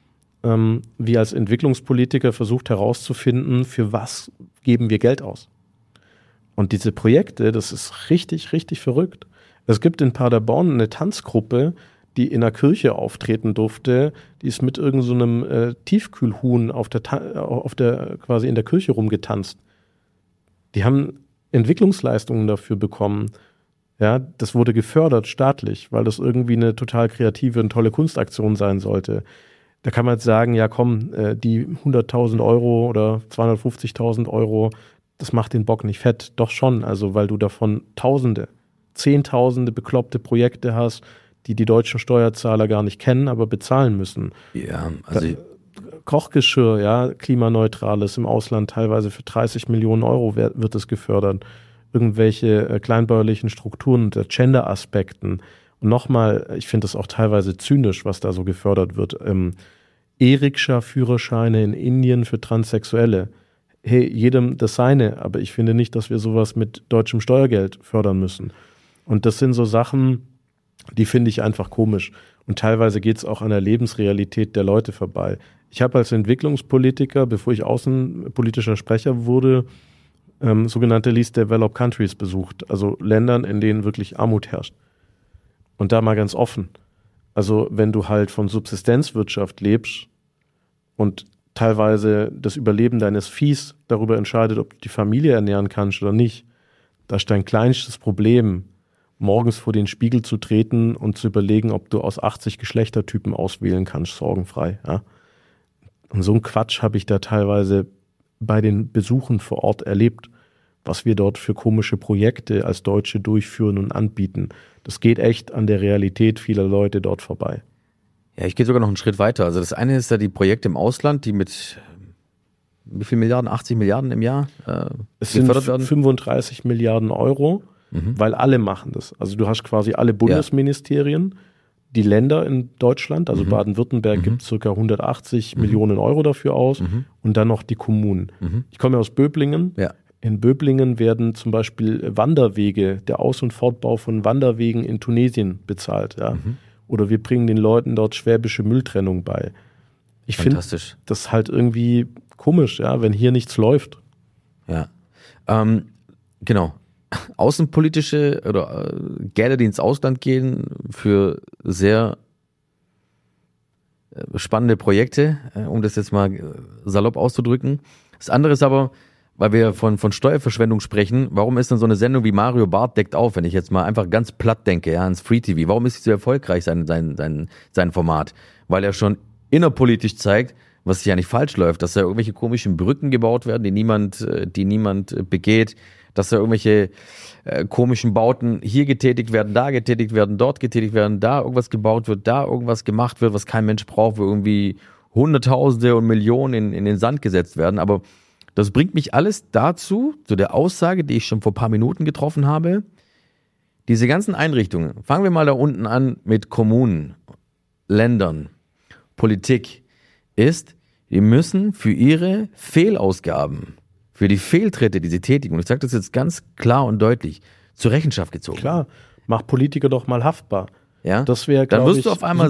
A: wie als Entwicklungspolitiker versucht herauszufinden, für was geben wir Geld aus. Und diese Projekte, das ist richtig, richtig verrückt. Es gibt in Paderborn eine Tanzgruppe, die in der Kirche auftreten durfte. Die ist mit irgend so einem Tiefkühlhuhn quasi in der Kirche rumgetanzt. Die haben Entwicklungsleistungen dafür bekommen. Ja, das wurde gefördert staatlich, weil das irgendwie eine total kreative und tolle Kunstaktion sein sollte. Da kann man jetzt sagen, ja komm, die 100.000 Euro oder 250.000 Euro, das macht den Bock nicht fett. Doch schon, also weil du davon Tausende, Zehntausende bekloppte Projekte hast, die deutschen Steuerzahler gar nicht kennen, aber bezahlen müssen.
B: Ja, also
A: Kochgeschirr, ja, klimaneutrales im Ausland teilweise für 30 Millionen Euro wird es gefördert. Irgendwelche kleinbäuerlichen Strukturen unter Gender-Aspekten. Und nochmal, ich finde das auch teilweise zynisch, was da so gefördert wird. E-Rikscha-Führerscheine in Indien für Transsexuelle. Hey, jedem das seine, aber ich finde nicht, dass wir sowas mit deutschem Steuergeld fördern müssen. Und das sind so Sachen, die finde ich einfach komisch. Und teilweise geht es auch an der Lebensrealität der Leute vorbei. Ich habe als Entwicklungspolitiker, bevor ich außenpolitischer Sprecher wurde, sogenannte Least Developed Countries besucht. Also Ländern, in denen wirklich Armut herrscht. Und da mal ganz offen. Also wenn du halt von Subsistenzwirtschaft lebst und teilweise das Überleben deines Viehs darüber entscheidet, ob du die Familie ernähren kannst oder nicht, da ist dein kleinstes Problem, morgens vor den Spiegel zu treten und zu überlegen, ob du aus 80 Geschlechtertypen auswählen kannst, sorgenfrei. Ja? Und so einen Quatsch habe ich da teilweise bei den Besuchen vor Ort erlebt, was wir dort für komische Projekte als Deutsche durchführen und anbieten. Das geht echt an der Realität vieler Leute dort vorbei.
B: Ja, ich gehe sogar noch einen Schritt weiter. Also das eine ist ja die Projekte im Ausland, die mit wie viel Milliarden, 80 Milliarden im Jahr
A: es sind
B: gefördert werden?
A: 35 Milliarden Euro, weil alle machen das. Also du hast quasi alle Bundesministerien, die Länder in Deutschland, also Baden-Württemberg gibt ca. 180 Millionen Euro dafür aus und dann noch die Kommunen. Ich komme aus Böblingen.
B: Ja.
A: In Böblingen werden zum Beispiel Wanderwege, der Aus- und Fortbau von Wanderwegen in Tunesien bezahlt. Ja? Oder wir bringen den Leuten dort schwäbische Mülltrennung bei. Ich finde das halt irgendwie komisch, ja, wenn hier nichts läuft.
B: Ja, genau. Außenpolitische oder Gelder, die ins Ausland gehen für sehr spannende Projekte, um das jetzt mal salopp auszudrücken. Das andere ist aber, weil wir von Steuerverschwendung sprechen, warum ist denn so eine Sendung wie Mario Barth deckt auf, wenn ich jetzt mal einfach ganz platt denke, ja, ans Free TV, warum ist sie so erfolgreich, sein Format? Weil er schon innerpolitisch zeigt, was ja nicht falsch läuft, dass da irgendwelche komischen Brücken gebaut werden, die niemand begeht, dass da irgendwelche komischen Bauten hier getätigt werden, da getätigt werden, dort getätigt werden, da irgendwas gebaut wird, da irgendwas gemacht wird, was kein Mensch braucht, wo irgendwie Hunderttausende und Millionen in den Sand gesetzt werden. Aber das bringt mich alles dazu, zu der Aussage, die ich schon vor ein paar Minuten getroffen habe. Diese ganzen Einrichtungen, fangen wir mal da unten an mit Kommunen, Ländern, Politik, die müssen für ihre Fehlausgaben, für die Fehltritte, die sie tätigen, und ich sage das jetzt ganz klar und deutlich, zur Rechenschaft gezogen.
A: Klar, mach Politiker doch mal haftbar.
B: Ja?
A: Das wäre,
B: dann wirst du auf einmal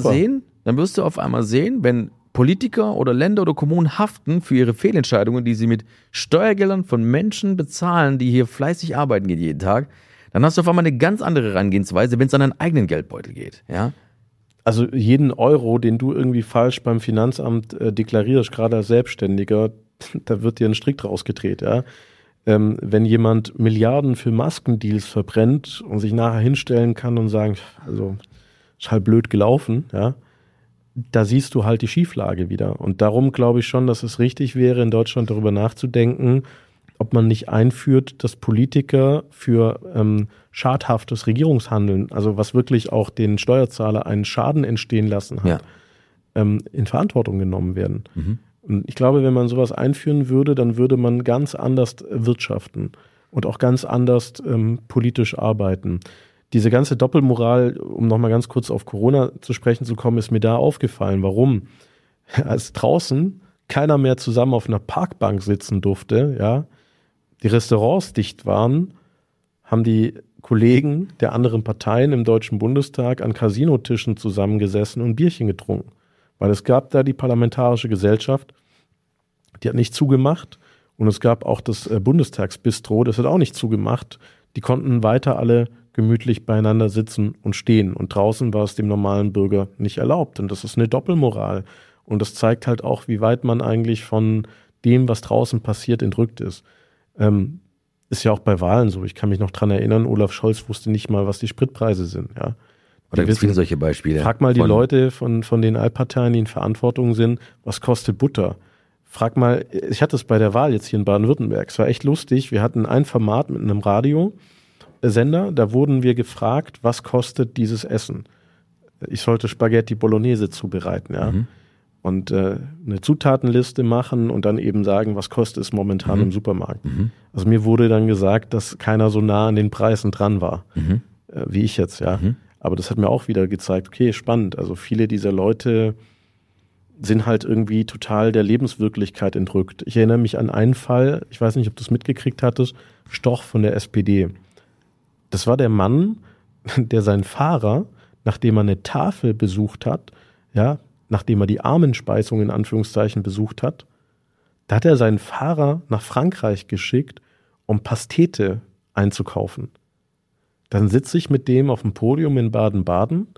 B: sehen, wenn Politiker oder Länder oder Kommunen haften für ihre Fehlentscheidungen, die sie mit Steuergeldern von Menschen bezahlen, die hier fleißig arbeiten gehen jeden Tag, dann hast du auf einmal eine ganz andere Herangehensweise, wenn es an deinen eigenen Geldbeutel geht. Ja?
A: Also jeden Euro, den du irgendwie falsch beim Finanzamt deklarierst, gerade als Selbstständiger, da wird dir ein Strick draus gedreht. Ja? Wenn jemand Milliarden für Maskendeals verbrennt und sich nachher hinstellen kann und sagen, also ist halt blöd gelaufen, ja, da siehst du halt die Schieflage wieder. Und darum glaube ich schon, dass es richtig wäre, in Deutschland darüber nachzudenken, ob man nicht einführt, dass Politiker für schadhaftes Regierungshandeln, also was wirklich auch den Steuerzahler einen Schaden entstehen lassen hat, in Verantwortung genommen werden. Und ich glaube, wenn man sowas einführen würde, dann würde man ganz anders wirtschaften und auch ganz anders politisch arbeiten. Diese ganze Doppelmoral, um nochmal ganz kurz auf Corona zu sprechen zu kommen, ist mir da aufgefallen. Warum? Als draußen keiner mehr zusammen auf einer Parkbank sitzen durfte, ja, die Restaurants dicht waren, haben die Kollegen der anderen Parteien im Deutschen Bundestag an Casinotischen zusammengesessen und Bierchen getrunken. Weil es gab da die Parlamentarische Gesellschaft, die hat nicht zugemacht, und es gab auch das Bundestagsbistro, das hat auch nicht zugemacht. Die konnten weiter alle gemütlich beieinander sitzen und stehen. Und draußen war es dem normalen Bürger nicht erlaubt. Und das ist eine Doppelmoral. Und das zeigt halt auch, wie weit man eigentlich von dem, was draußen passiert, entrückt ist. Ist ja auch bei Wahlen so. Ich kann mich noch dran erinnern, Olaf Scholz wusste nicht mal, was die Spritpreise sind. Ja.
B: Oder gibt es viele solche Beispiele?
A: Frag mal die Leute von den Altparteien, die in Verantwortung sind, was kostet Butter? Frag mal, ich hatte es bei der Wahl jetzt hier in Baden-Württemberg. Es war echt lustig. Wir hatten ein Format mit einem Radiosender. Da wurden wir gefragt, was kostet dieses Essen? Ich sollte Spaghetti Bolognese zubereiten, ja. Und eine Zutatenliste machen und dann eben sagen, was kostet es momentan im Supermarkt. Also mir wurde dann gesagt, dass keiner so nah an den Preisen dran war, wie ich jetzt, ja. Aber das hat mir auch wieder gezeigt, okay, spannend. Also viele dieser Leute sind halt irgendwie total der Lebenswirklichkeit entrückt. Ich erinnere mich an einen Fall, ich weiß nicht, ob du es mitgekriegt hattest, Stoch von der SPD. Das war der Mann, der seinen Fahrer, nachdem er eine Tafel besucht hat, ja, nachdem er die Armenspeisung in Anführungszeichen besucht hat, da hat er seinen Fahrer nach Frankreich geschickt, um Pastete einzukaufen. Dann sitze ich mit dem auf dem Podium in Baden-Baden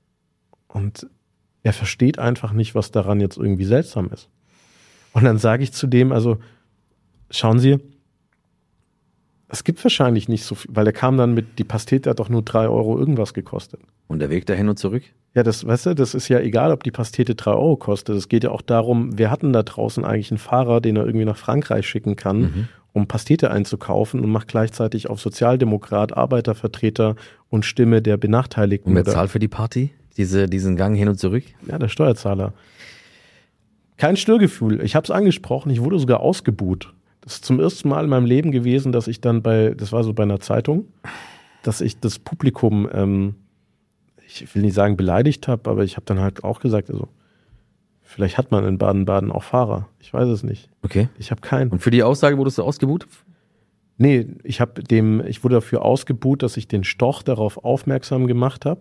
A: und er versteht einfach nicht, was daran jetzt irgendwie seltsam ist. Und dann sage ich zu dem, also schauen Sie, Es gibt wahrscheinlich nicht so viel, weil der kam dann die Pastete hat doch nur 3 Euro irgendwas gekostet.
B: Und der Weg dahin und zurück?
A: Ja, das ist ja egal, ob die Pastete 3 Euro kostet. Es geht ja auch darum, wer hat denn da draußen eigentlich einen Fahrer, den er irgendwie nach Frankreich schicken kann, um Pastete einzukaufen und macht gleichzeitig auf Sozialdemokrat, Arbeitervertreter und Stimme der Benachteiligten.
B: Und wer zahlt für die Party? Diesen Gang hin und zurück?
A: Ja, der Steuerzahler. Kein Störgefühl. Ich habe es angesprochen, ich wurde sogar ausgebuht. Das ist zum ersten Mal in meinem Leben gewesen, dass ich dann das war so bei einer Zeitung, dass ich das Publikum, ich will nicht sagen beleidigt habe, aber ich habe dann halt auch gesagt, also vielleicht hat man in Baden-Baden auch Fahrer. Ich weiß es nicht.
B: Okay.
A: Ich habe keinen.
B: Und für die Aussage wurdest du ausgebuht?
A: Nee, ich wurde dafür ausgebuht, dass ich den Stoch darauf aufmerksam gemacht habe,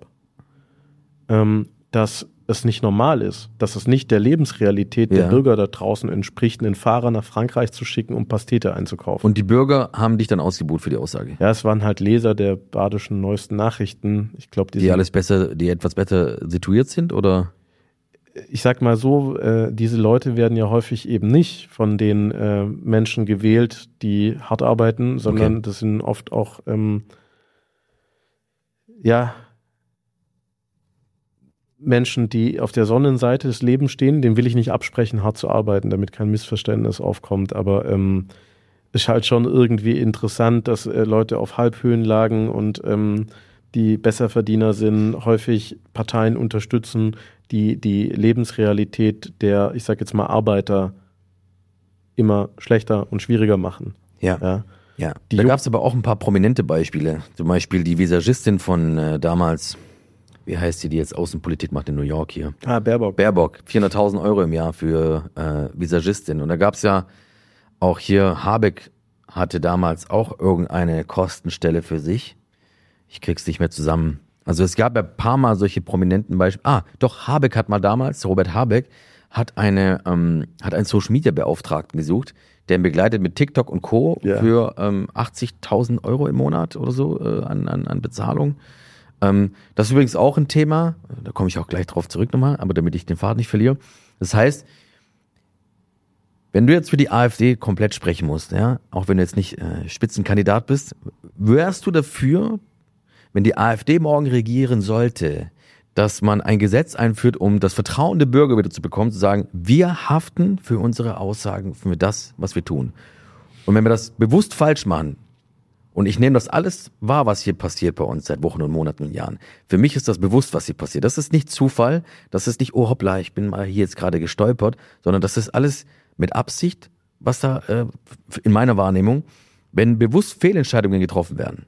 A: dass es nicht normal ist, dass es nicht der Lebensrealität der Bürger da draußen entspricht, einen Fahrer nach Frankreich zu schicken, um Pastete einzukaufen.
B: Und die Bürger haben dich dann ausgebuht für die Aussage?
A: Ja, es waren halt Leser der badischen neuesten Nachrichten. Ich glaube, die
B: etwas besser situiert sind, oder?
A: Ich sag mal so, diese Leute werden ja häufig eben nicht von den Menschen gewählt, die hart arbeiten, sondern das sind oft auch, Menschen, die auf der Sonnenseite des Lebens stehen, denen will ich nicht absprechen, hart zu arbeiten, damit kein Missverständnis aufkommt. Aber ist halt schon irgendwie interessant, dass Leute auf Halbhöhenlagen und die Besserverdiener sind, häufig Parteien unterstützen, die Lebensrealität der, ich sag jetzt mal, Arbeiter immer schlechter und schwieriger machen.
B: Ja. Da gab es aber auch ein paar prominente Beispiele. Zum Beispiel die Visagistin von damals. Wie heißt die jetzt Außenpolitik macht in New York hier?
A: Baerbock.
B: 400.000 Euro im Jahr für Visagistin. Und da gab es ja auch hier, Habeck hatte damals auch irgendeine Kostenstelle für sich. Ich krieg's nicht mehr zusammen. Also es gab ja ein paar Mal solche prominenten Beispiele. Habeck hat mal damals, Robert Habeck, hat einen Social-Media-Beauftragten gesucht, der ihn begleitet mit TikTok und Co. für 80.000 Euro im Monat oder so an Bezahlung. Das ist übrigens auch ein Thema, da komme ich auch gleich drauf zurück nochmal, aber damit ich den Faden nicht verliere. Das heißt, wenn du jetzt für die AfD komplett sprechen musst, ja, auch wenn du jetzt nicht Spitzenkandidat bist, wärst du dafür, wenn die AfD morgen regieren sollte, dass man ein Gesetz einführt, um das Vertrauen der Bürger wieder zu bekommen, zu sagen, wir haften für unsere Aussagen, für das, was wir tun. Und wenn wir das bewusst falsch machen, und ich nehme das alles wahr, was hier passiert bei uns seit Wochen und Monaten und Jahren. Für mich ist das bewusst, was hier passiert. Das ist nicht Zufall, das ist nicht, oh hoppla, ich bin mal hier jetzt gerade gestolpert, sondern das ist alles mit Absicht, was da in meiner Wahrnehmung, wenn bewusst Fehlentscheidungen getroffen werden,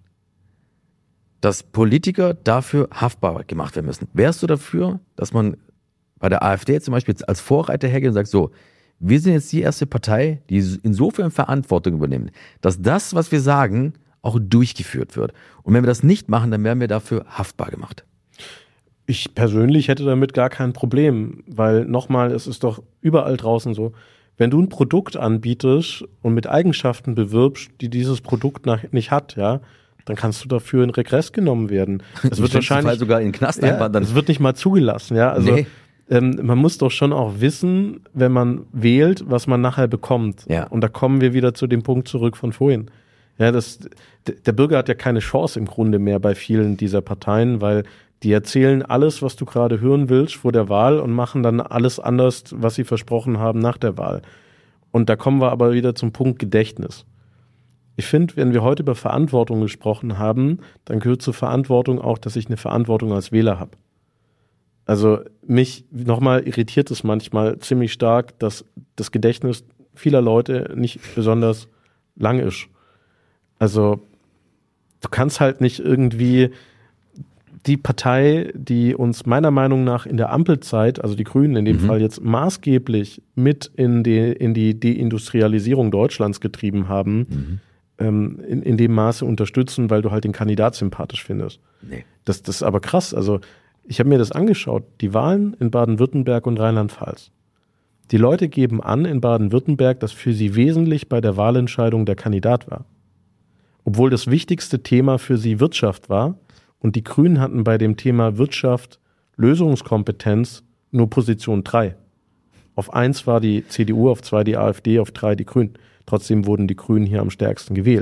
B: dass Politiker dafür haftbar gemacht werden müssen. Wärst du dafür, dass man bei der AfD zum Beispiel als Vorreiter hergeht und sagt, so, wir sind jetzt die erste Partei, die insofern Verantwortung übernimmt, dass das, was wir sagen, auch durchgeführt wird. Und wenn wir das nicht machen, dann werden wir dafür haftbar gemacht.
A: Ich persönlich hätte damit gar kein Problem, weil nochmal, es ist doch überall draußen so, wenn du ein Produkt anbietest und mit Eigenschaften bewirbst, die dieses Produkt nicht hat, ja, dann kannst du dafür in Regress genommen werden. Das wird wahrscheinlich
B: sogar in den Knast einwandern.
A: Das wird nicht mal zugelassen, ja. Also man muss doch schon auch wissen, wenn man wählt, was man nachher bekommt.
B: Ja.
A: Und da kommen wir wieder zu dem Punkt zurück von vorhin. Ja, der Bürger hat ja keine Chance im Grunde mehr bei vielen dieser Parteien, weil die erzählen alles, was du gerade hören willst vor der Wahl und machen dann alles anders, was sie versprochen haben nach der Wahl. Und da kommen wir aber wieder zum Punkt Gedächtnis. Ich finde, wenn wir heute über Verantwortung gesprochen haben, dann gehört zur Verantwortung auch, dass ich eine Verantwortung als Wähler habe. Also mich nochmal irritiert es manchmal ziemlich stark, dass das Gedächtnis vieler Leute nicht besonders lang ist. Also du kannst halt nicht irgendwie die Partei, die uns meiner Meinung nach in der Ampelzeit, also die Grünen in dem Fall jetzt maßgeblich mit in die Deindustrialisierung Deutschlands getrieben haben, in dem Maße unterstützen, weil du halt den Kandidat sympathisch findest.
B: Nee.
A: Das ist aber krass. Also ich habe mir das angeschaut, die Wahlen in Baden-Württemberg und Rheinland-Pfalz. Die Leute geben an in Baden-Württemberg, dass für sie wesentlich bei der Wahlentscheidung der Kandidat war. Obwohl das wichtigste Thema für sie Wirtschaft war und die Grünen hatten bei dem Thema Wirtschaft Lösungskompetenz nur Position 3. Auf 1 war die CDU, auf 2 die AfD, auf 3 die Grünen. Trotzdem wurden die Grünen hier am stärksten gewählt.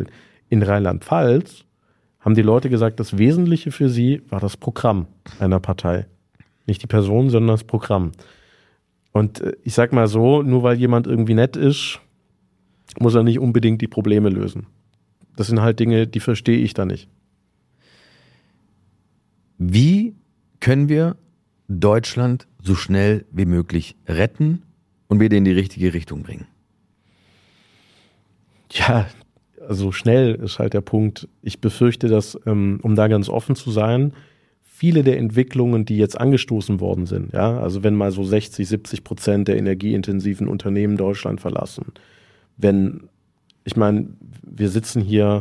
A: In Rheinland-Pfalz haben die Leute gesagt, das Wesentliche für sie war das Programm einer Partei. Nicht die Person, sondern das Programm. Und ich sag mal so, nur weil jemand irgendwie nett ist, muss er nicht unbedingt die Probleme lösen. Das sind halt Dinge, die verstehe ich da nicht.
B: Wie können wir Deutschland so schnell wie möglich retten und wieder in die richtige Richtung bringen?
A: Ja, also schnell ist halt der Punkt. Ich befürchte, dass, um da ganz offen zu sein, viele der Entwicklungen, die jetzt angestoßen worden sind, ja, also wenn mal so 60-70% der energieintensiven Unternehmen Deutschland verlassen, ich meine, wir sitzen hier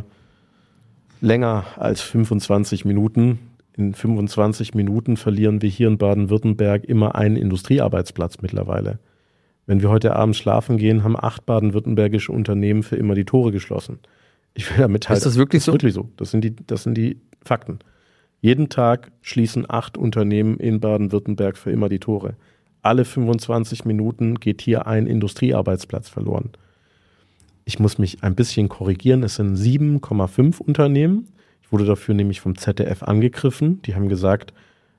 A: länger als 25 Minuten. In 25 Minuten verlieren wir hier in Baden-Württemberg immer einen Industriearbeitsplatz mittlerweile. Wenn wir heute Abend schlafen gehen, haben 8 baden-württembergische Unternehmen für immer die Tore geschlossen. Ich will damit halt.
B: Ist das wirklich so?
A: Wirklich so. Das sind die Fakten. Jeden Tag schließen 8 Unternehmen in Baden-Württemberg für immer die Tore. Alle 25 Minuten geht hier ein Industriearbeitsplatz verloren. Ich muss mich ein bisschen korrigieren. Es sind 7,5 Unternehmen. Ich wurde dafür nämlich vom ZDF angegriffen. Die haben gesagt,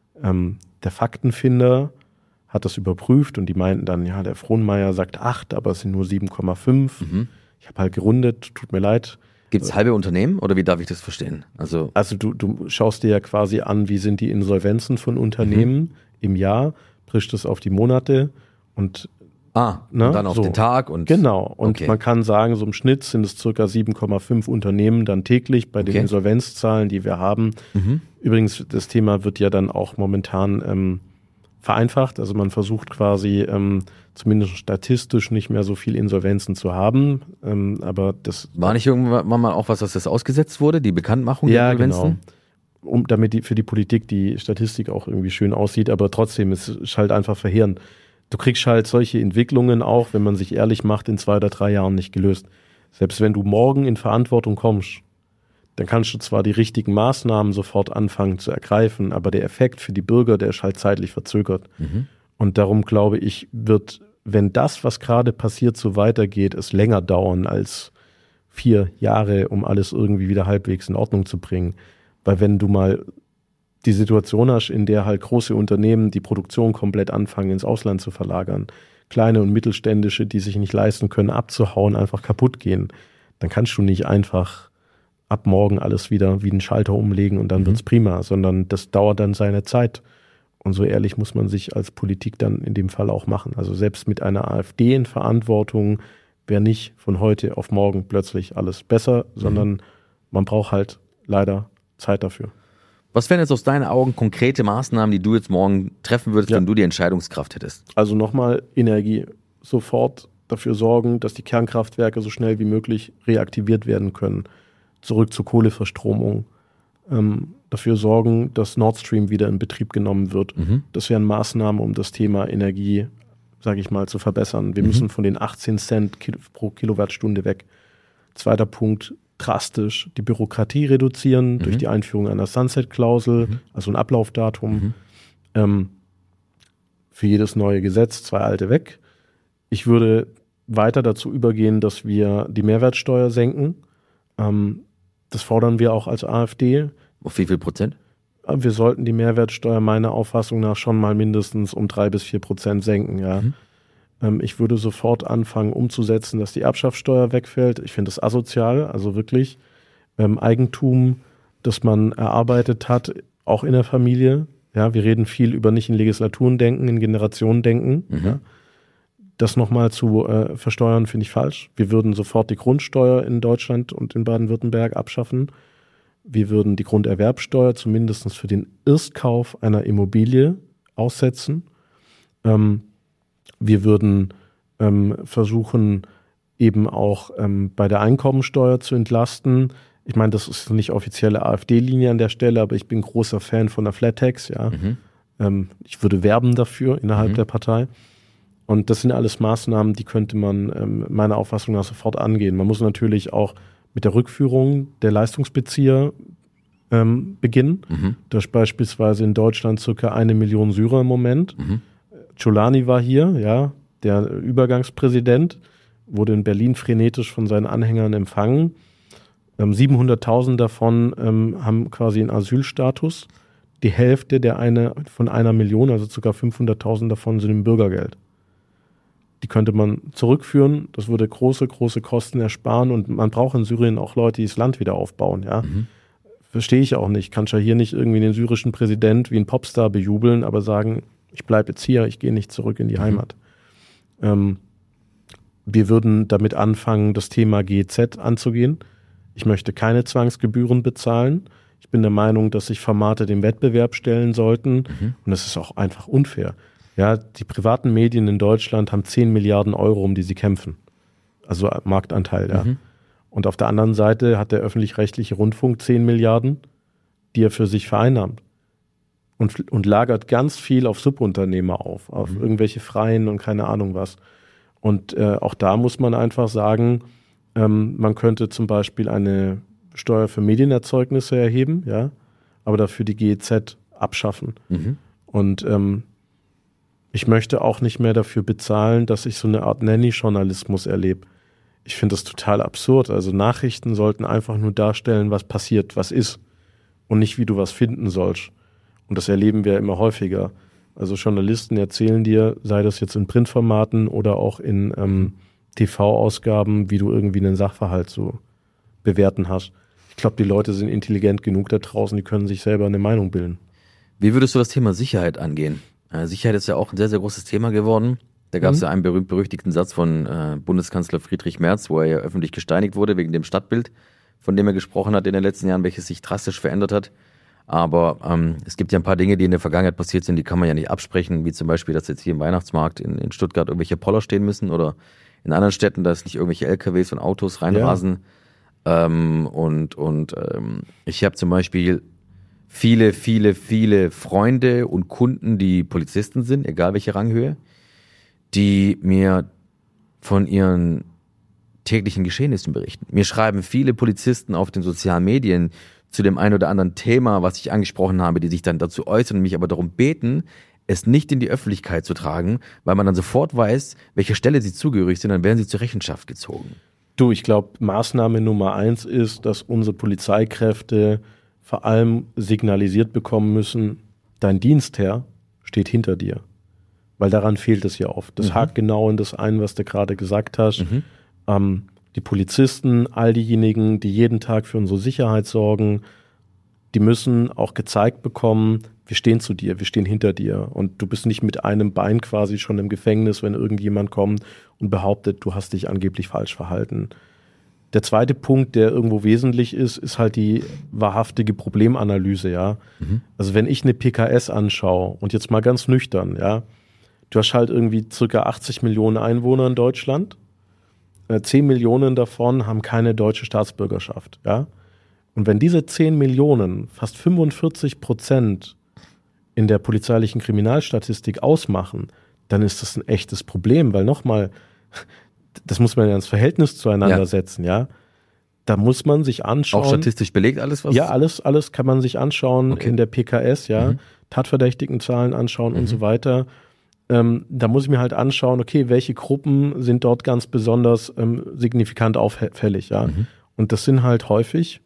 A: der Faktenfinder hat das überprüft und die meinten dann, ja, der Frohnmeier sagt 8, aber es sind nur 7,5. Ich habe halt gerundet, tut mir leid.
B: Gibt es halbe Unternehmen oder wie darf ich das verstehen? Also
A: du schaust dir ja quasi an, wie sind die Insolvenzen von Unternehmen im Jahr, brichst es auf die Monate und
B: und dann auf den Tag. Und
A: genau, und man kann sagen, so im Schnitt sind es circa 7,5 Unternehmen dann täglich bei den Insolvenzzahlen, die wir haben. Übrigens, das Thema wird ja dann auch momentan vereinfacht, also man versucht quasi zumindest statistisch nicht mehr so viel Insolvenzen zu haben, aber das...
B: War nicht irgendwann mal auch was, dass das ausgesetzt wurde, die Bekanntmachung der Insolvenzen?
A: Genau. Damit für die Politik die Statistik auch irgendwie schön aussieht, aber trotzdem ist es halt einfach verheerend. Du kriegst halt solche Entwicklungen auch, wenn man sich ehrlich macht, in 2 oder 3 Jahren nicht gelöst. Selbst wenn du morgen in Verantwortung kommst, dann kannst du zwar die richtigen Maßnahmen sofort anfangen zu ergreifen, aber der Effekt für die Bürger, der ist halt zeitlich verzögert. Und darum glaube ich, wird, wenn das, was gerade passiert, so weitergeht, es länger dauern als 4 Jahre, um alles irgendwie wieder halbwegs in Ordnung zu bringen. Weil wenn du mal die Situation hast, in der halt große Unternehmen die Produktion komplett anfangen, ins Ausland zu verlagern, kleine und mittelständische, die sich nicht leisten können, abzuhauen, einfach kaputt gehen, dann kannst du nicht einfach ab morgen alles wieder wie einen Schalter umlegen und dann wird's prima, sondern das dauert dann seine Zeit. Und so ehrlich muss man sich als Politik dann in dem Fall auch machen. Also selbst mit einer AfD in Verantwortung wäre nicht von heute auf morgen plötzlich alles besser, sondern man braucht halt leider Zeit dafür.
B: Was wären jetzt aus deinen Augen konkrete Maßnahmen, die du jetzt morgen treffen würdest, wenn du die Entscheidungskraft hättest?
A: Also nochmal Energie. Sofort dafür sorgen, dass die Kernkraftwerke so schnell wie möglich reaktiviert werden können. Zurück zur Kohleverstromung. Dafür sorgen, dass Nord Stream wieder in Betrieb genommen wird. Das wären Maßnahmen, um das Thema Energie, sage ich mal, zu verbessern. Wir müssen von den 18 Cent pro Kilowattstunde weg. Zweiter Punkt, drastisch die Bürokratie reduzieren durch die Einführung einer Sunset-Klausel, also ein Ablaufdatum. Für jedes neue Gesetz 2 alte weg. Ich würde weiter dazu übergehen, dass wir die Mehrwertsteuer senken. Das fordern wir auch als AfD.
B: Auf wie viel Prozent?
A: Wir sollten die Mehrwertsteuer meiner Auffassung nach schon mal mindestens um 3-4% senken, ja. Ich würde sofort anfangen umzusetzen, dass die Erbschaftssteuer wegfällt. Ich finde das asozial, also wirklich Eigentum, das man erarbeitet hat, auch in der Familie. Ja, wir reden viel über nicht in Legislaturen denken, in Generationen denken. Ja. Das nochmal zu versteuern, finde ich falsch. Wir würden sofort die Grundsteuer in Deutschland und in Baden-Württemberg abschaffen. Wir würden die Grunderwerbsteuer zumindest für den Erstkauf einer Immobilie aussetzen. Wir würden versuchen, eben auch bei der Einkommensteuer zu entlasten. Ich meine, das ist nicht offizielle AfD-Linie an der Stelle, aber ich bin großer Fan von der Flat Tax. Ja. Ich würde werben dafür innerhalb der Partei. Und das sind alles Maßnahmen, die könnte man meiner Auffassung nach sofort angehen. Man muss natürlich auch mit der Rückführung der Leistungsbezieher beginnen. Da ist beispielsweise in Deutschland circa 1 Million Syrer im Moment. Giuliani war hier, ja, der Übergangspräsident, wurde in Berlin frenetisch von seinen Anhängern empfangen. 700.000 davon haben quasi einen Asylstatus. Die Hälfte von 1 Million, also ca. 500.000 davon sind im Bürgergeld. Die könnte man zurückführen, das würde große Kosten ersparen und man braucht in Syrien auch Leute, die das Land wieder aufbauen. Ja? Verstehe ich auch nicht. Kannst ja hier nicht irgendwie den syrischen Präsident wie ein Popstar bejubeln, aber sagen, ich bleibe jetzt hier, ich gehe nicht zurück in die Heimat. Wir würden damit anfangen, das Thema GEZ anzugehen. Ich möchte keine Zwangsgebühren bezahlen. Ich bin der Meinung, dass sich Formate dem Wettbewerb stellen sollten. Und das ist auch einfach unfair. Ja, die privaten Medien in Deutschland haben 10 Milliarden Euro, um die sie kämpfen. Also Marktanteil, ja. Und auf der anderen Seite hat der öffentlich-rechtliche Rundfunk 10 Milliarden, die er für sich vereinnahmt. Und lagert ganz viel auf Subunternehmer auf irgendwelche Freien und keine Ahnung was. Und auch da muss man einfach sagen, man könnte zum Beispiel eine Steuer für Medienerzeugnisse erheben, ja, aber dafür die GEZ abschaffen. Und ich möchte auch nicht mehr dafür bezahlen, dass ich so eine Art Nanny-Journalismus erlebe. Ich finde das total absurd. Also Nachrichten sollten einfach nur darstellen, was passiert, was ist und nicht, wie du was finden sollst. Und das erleben wir immer häufiger. Also Journalisten erzählen dir, sei das jetzt in Printformaten oder auch in TV-Ausgaben, wie du irgendwie einen Sachverhalt zu bewerten hast. Ich glaube, die Leute sind intelligent genug da draußen, die können sich selber eine Meinung bilden.
B: Wie würdest du das Thema Sicherheit angehen? Sicherheit ist ja auch ein sehr, sehr großes Thema geworden. Da gab es ja einen berühmt-berüchtigten Satz von Bundeskanzler Friedrich Merz, wo er ja öffentlich gesteinigt wurde wegen dem Stadtbild, von dem er gesprochen hat in den letzten Jahren, welches sich drastisch verändert hat. Aber es gibt ja ein paar Dinge, die in der Vergangenheit passiert sind, die kann man ja nicht absprechen, wie zum Beispiel, dass jetzt hier im Weihnachtsmarkt in Stuttgart irgendwelche Poller stehen müssen oder in anderen Städten, dass nicht irgendwelche LKWs und Autos reinrasen. Ja. Ich habe zum Beispiel viele Freunde und Kunden, die Polizisten sind, egal welche Ranghöhe, die mir von ihren täglichen Geschehnissen berichten. Mir schreiben viele Polizisten auf den sozialen Medien zu dem ein oder anderen Thema, was ich angesprochen habe, die sich dann dazu äußern und mich aber darum beten, es nicht in die Öffentlichkeit zu tragen, weil man dann sofort weiß, welcher Stelle sie zugehörig sind, dann werden sie zur Rechenschaft gezogen.
A: Du, ich glaube, Maßnahme Nummer 1 ist, dass unsere Polizeikräfte vor allem signalisiert bekommen müssen, dein Dienstherr steht hinter dir. Weil daran fehlt es ja oft. Das hakt genau in das ein, was du gerade gesagt hast. Die Polizisten, all diejenigen, die jeden Tag für unsere Sicherheit sorgen, die müssen auch gezeigt bekommen, wir stehen zu dir, wir stehen hinter dir. Und du bist nicht mit einem Bein quasi schon im Gefängnis, wenn irgendjemand kommt und behauptet, du hast dich angeblich falsch verhalten. Der zweite Punkt, der irgendwo wesentlich ist halt die wahrhaftige Problemanalyse, ja. Also wenn ich eine PKS anschaue und jetzt mal ganz nüchtern, ja, du hast halt irgendwie ca. 80 Millionen Einwohner in Deutschland. 10 Millionen davon haben keine deutsche Staatsbürgerschaft, ja. Und wenn diese 10 Millionen fast 45% in der polizeilichen Kriminalstatistik ausmachen, dann ist das ein echtes Problem, weil nochmal, das muss man ja ins Verhältnis zueinander setzen, ja. Da muss man sich anschauen.
B: Auch statistisch belegt alles, was?
A: Ja, alles kann man sich anschauen in der PKS, ja. Tatverdächtigen Zahlen anschauen und so weiter. Da muss ich mir halt anschauen, okay, welche Gruppen sind dort ganz besonders signifikant auffällig, ja. Und das sind halt häufig,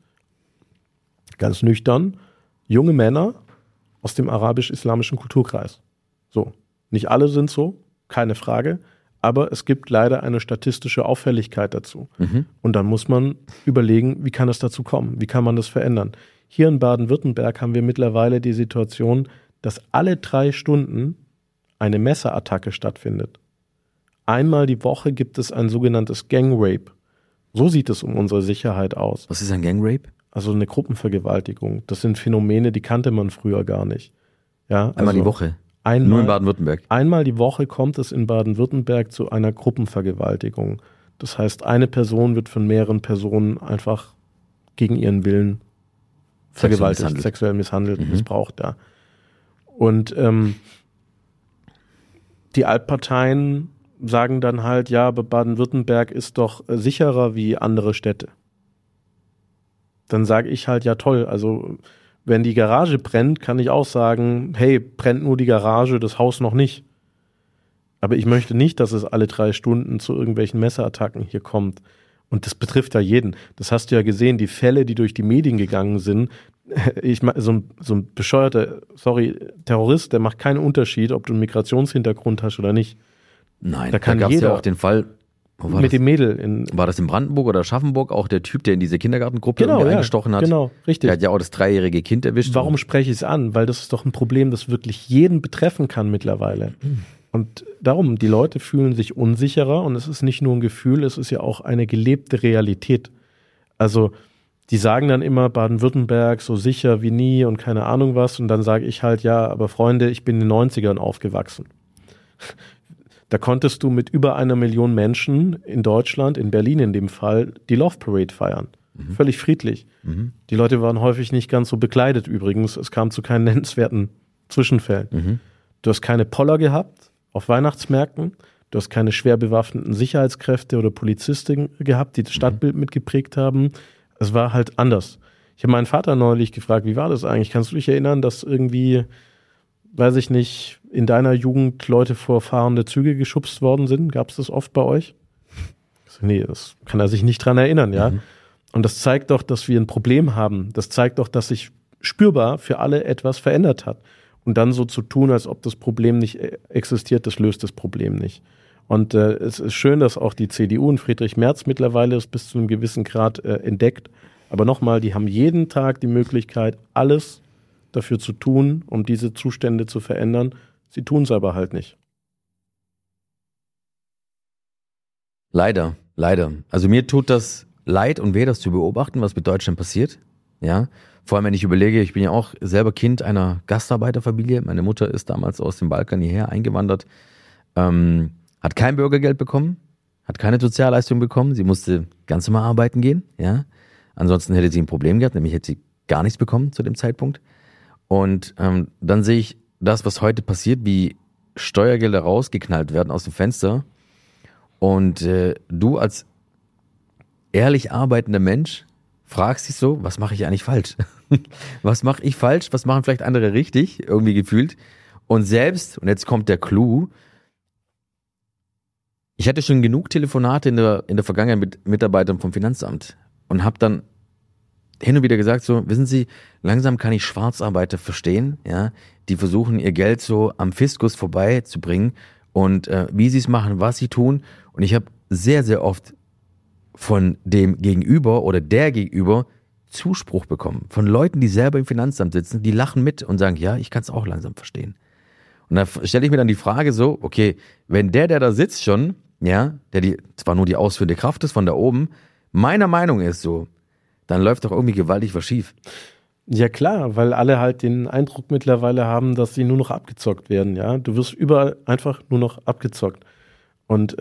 A: ganz nüchtern, junge Männer aus dem arabisch-islamischen Kulturkreis. So, nicht alle sind so, keine Frage, aber es gibt leider eine statistische Auffälligkeit dazu. Und dann muss man überlegen, wie kann es dazu kommen, wie kann man das verändern. Hier in Baden-Württemberg haben wir mittlerweile die Situation, dass alle 3 Stunden eine Messerattacke stattfindet. Einmal die Woche gibt es ein sogenanntes Gang-Rape. So sieht es um unsere Sicherheit aus.
B: Was ist ein Gang-Rape?
A: Also eine Gruppenvergewaltigung. Das sind Phänomene, die kannte man früher gar nicht. Ja,
B: einmal die Woche? Nur in Baden-Württemberg?
A: Einmal die Woche kommt es in Baden-Württemberg zu einer Gruppenvergewaltigung. Das heißt, eine Person wird von mehreren Personen einfach gegen ihren Willen vergewaltigt, sexuell misshandelt, missbraucht. Ja. Und die Altparteien sagen dann halt, ja, aber Baden-Württemberg ist doch sicherer wie andere Städte. Dann sage ich halt, ja toll, also wenn die Garage brennt, kann ich auch sagen, hey, brennt nur die Garage, das Haus noch nicht. Aber ich möchte nicht, dass es alle 3 Stunden zu irgendwelchen Messerattacken hier kommt. Und das betrifft ja jeden. Das hast du ja gesehen, die Fälle, die durch die Medien gegangen sind. Ich meine, so ein bescheuerter, Terrorist, der macht keinen Unterschied, ob du einen Migrationshintergrund hast oder nicht.
B: Nein,
A: da kann
B: gab es
A: jeder
B: ja auch den Fall,
A: mit dem Mädel.
B: War das in Brandenburg oder Aschaffenburg auch der Typ, der in diese Kindergartengruppe eingestochen hat?
A: Genau, richtig.
B: Der hat ja auch das 3-jährige Kind erwischt.
A: Warum spreche ich es an? Weil das ist doch ein Problem, das wirklich jeden betreffen kann mittlerweile. Und darum, die Leute fühlen sich unsicherer und es ist nicht nur ein Gefühl, es ist ja auch eine gelebte Realität. Also die sagen dann immer Baden-Württemberg so sicher wie nie und keine Ahnung was und dann sage ich halt, ja, aber Freunde, ich bin in den 90ern aufgewachsen. Da konntest du mit über 1 Million Menschen in Deutschland, in Berlin in dem Fall, die Love Parade feiern. Völlig friedlich. Die Leute waren häufig nicht ganz so bekleidet übrigens. Es kam zu keinen nennenswerten Zwischenfällen. Du hast keine Poller gehabt auf Weihnachtsmärkten. Du hast keine schwer bewaffneten Sicherheitskräfte oder Polizisten gehabt, die das Stadtbild mitgeprägt haben. Es war halt anders. Ich habe meinen Vater neulich gefragt, wie war das eigentlich? Kannst du dich erinnern, dass irgendwie, weiß ich nicht, in deiner Jugend Leute vor fahrende Züge geschubst worden sind? Gab es das oft bei euch? Ich so, nee, das kann er sich nicht dran erinnern, ja. Und das zeigt doch, dass wir ein Problem haben. Das zeigt doch, dass sich spürbar für alle etwas verändert hat. Und dann so zu tun, als ob das Problem nicht existiert, das löst das Problem nicht. Und es ist schön, dass auch die CDU und Friedrich Merz mittlerweile es bis zu einem gewissen Grad entdeckt. Aber nochmal, die haben jeden Tag die Möglichkeit, alles dafür zu tun, um diese Zustände zu verändern. Sie tun es aber halt nicht.
B: Leider. Also mir tut das leid und weh, das zu beobachten, was mit Deutschland passiert. Ja. Vor allem, wenn ich überlege, ich bin ja auch selber Kind einer Gastarbeiterfamilie. Meine Mutter ist damals aus dem Balkan hierher eingewandert, hat kein Bürgergeld bekommen, hat keine Sozialleistung bekommen. Sie musste ganz normal arbeiten gehen. Ja. Ansonsten hätte sie ein Problem gehabt, nämlich hätte sie gar nichts bekommen zu dem Zeitpunkt. Und dann sehe ich das, was heute passiert, wie Steuergelder rausgeknallt werden aus dem Fenster. Und du als ehrlich arbeitender Mensch fragst dich so, was mache ich eigentlich falsch? Was mache ich falsch? Was machen vielleicht andere richtig? Irgendwie gefühlt. Und selbst, und jetzt kommt der Clou, ich hatte schon genug Telefonate in der Vergangenheit mit Mitarbeitern vom Finanzamt und habe dann hin und wieder gesagt, so, wissen Sie, langsam kann ich Schwarzarbeiter verstehen, ja, die versuchen, ihr Geld so am Fiskus vorbeizubringen und wie sie es machen, was sie tun. Und ich habe sehr, sehr oft von dem Gegenüber oder der Gegenüber Zuspruch bekommen. Von Leuten, die selber im Finanzamt sitzen, die lachen mit und sagen, ja, ich kann es auch langsam verstehen. Und da stelle ich mir dann die Frage so, okay, wenn der da sitzt schon, ja, der zwar nur die ausführende Kraft ist von da oben, meiner Meinung ist so, dann läuft doch irgendwie gewaltig was schief.
A: Ja klar, weil alle halt den Eindruck mittlerweile haben, dass sie nur noch abgezockt werden, ja. Du wirst überall einfach nur noch abgezockt. Und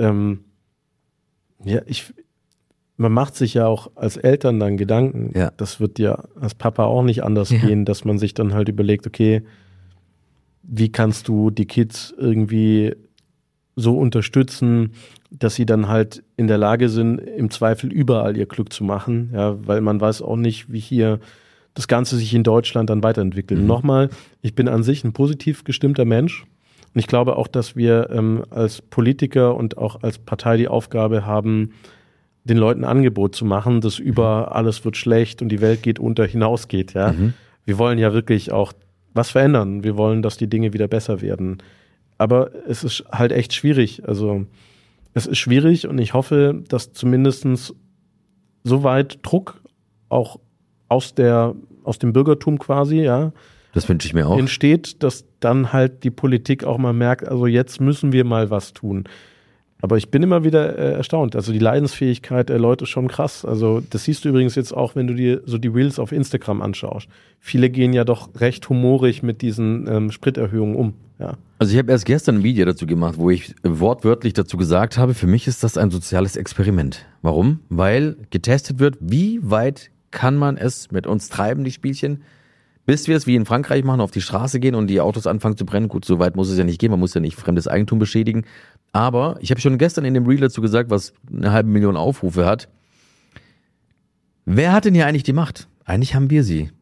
A: man macht sich ja auch als Eltern dann Gedanken.
B: Ja.
A: Das wird ja als Papa auch nicht anders gehen, dass man sich dann halt überlegt, okay, wie kannst du die Kids irgendwie so unterstützen, dass sie dann halt in der Lage sind, im Zweifel überall ihr Glück zu machen, ja, weil man weiß auch nicht, wie hier das Ganze sich in Deutschland dann weiterentwickelt. Nochmal, ich bin an sich ein positiv gestimmter Mensch und ich glaube auch, dass wir als Politiker und auch als Partei die Aufgabe haben, den Leuten ein Angebot zu machen, das über alles wird schlecht und die Welt geht unter hinausgeht. Ja? Wir wollen ja wirklich auch was verändern. Wir wollen, dass die Dinge wieder besser werden. Aber es ist halt echt schwierig. Also es ist schwierig und ich hoffe, dass zumindest soweit Druck auch aus dem Bürgertum quasi, ja,
B: das wünsche ich mir auch,
A: entsteht, dass dann halt die Politik auch mal merkt, also jetzt müssen wir mal was tun. Aber ich bin immer wieder erstaunt. Also die Leidensfähigkeit der Leute ist schon krass. Also das siehst du übrigens jetzt auch, wenn du dir so die Reels auf Instagram anschaust. Viele gehen ja doch recht humorig mit diesen Spriterhöhungen um. Ja.
B: Also ich habe erst gestern ein Video dazu gemacht, wo ich wortwörtlich dazu gesagt habe, für mich ist das ein soziales Experiment. Warum? Weil getestet wird, wie weit kann man es mit uns treiben, die Spielchen, bis wir es wie in Frankreich machen, auf die Straße gehen und die Autos anfangen zu brennen. Gut, so weit muss es ja nicht gehen, man muss ja nicht fremdes Eigentum beschädigen. Aber ich habe schon gestern in dem Reel dazu gesagt, was 500.000 Aufrufe hat. Wer hat denn hier eigentlich die Macht? Eigentlich haben wir sie.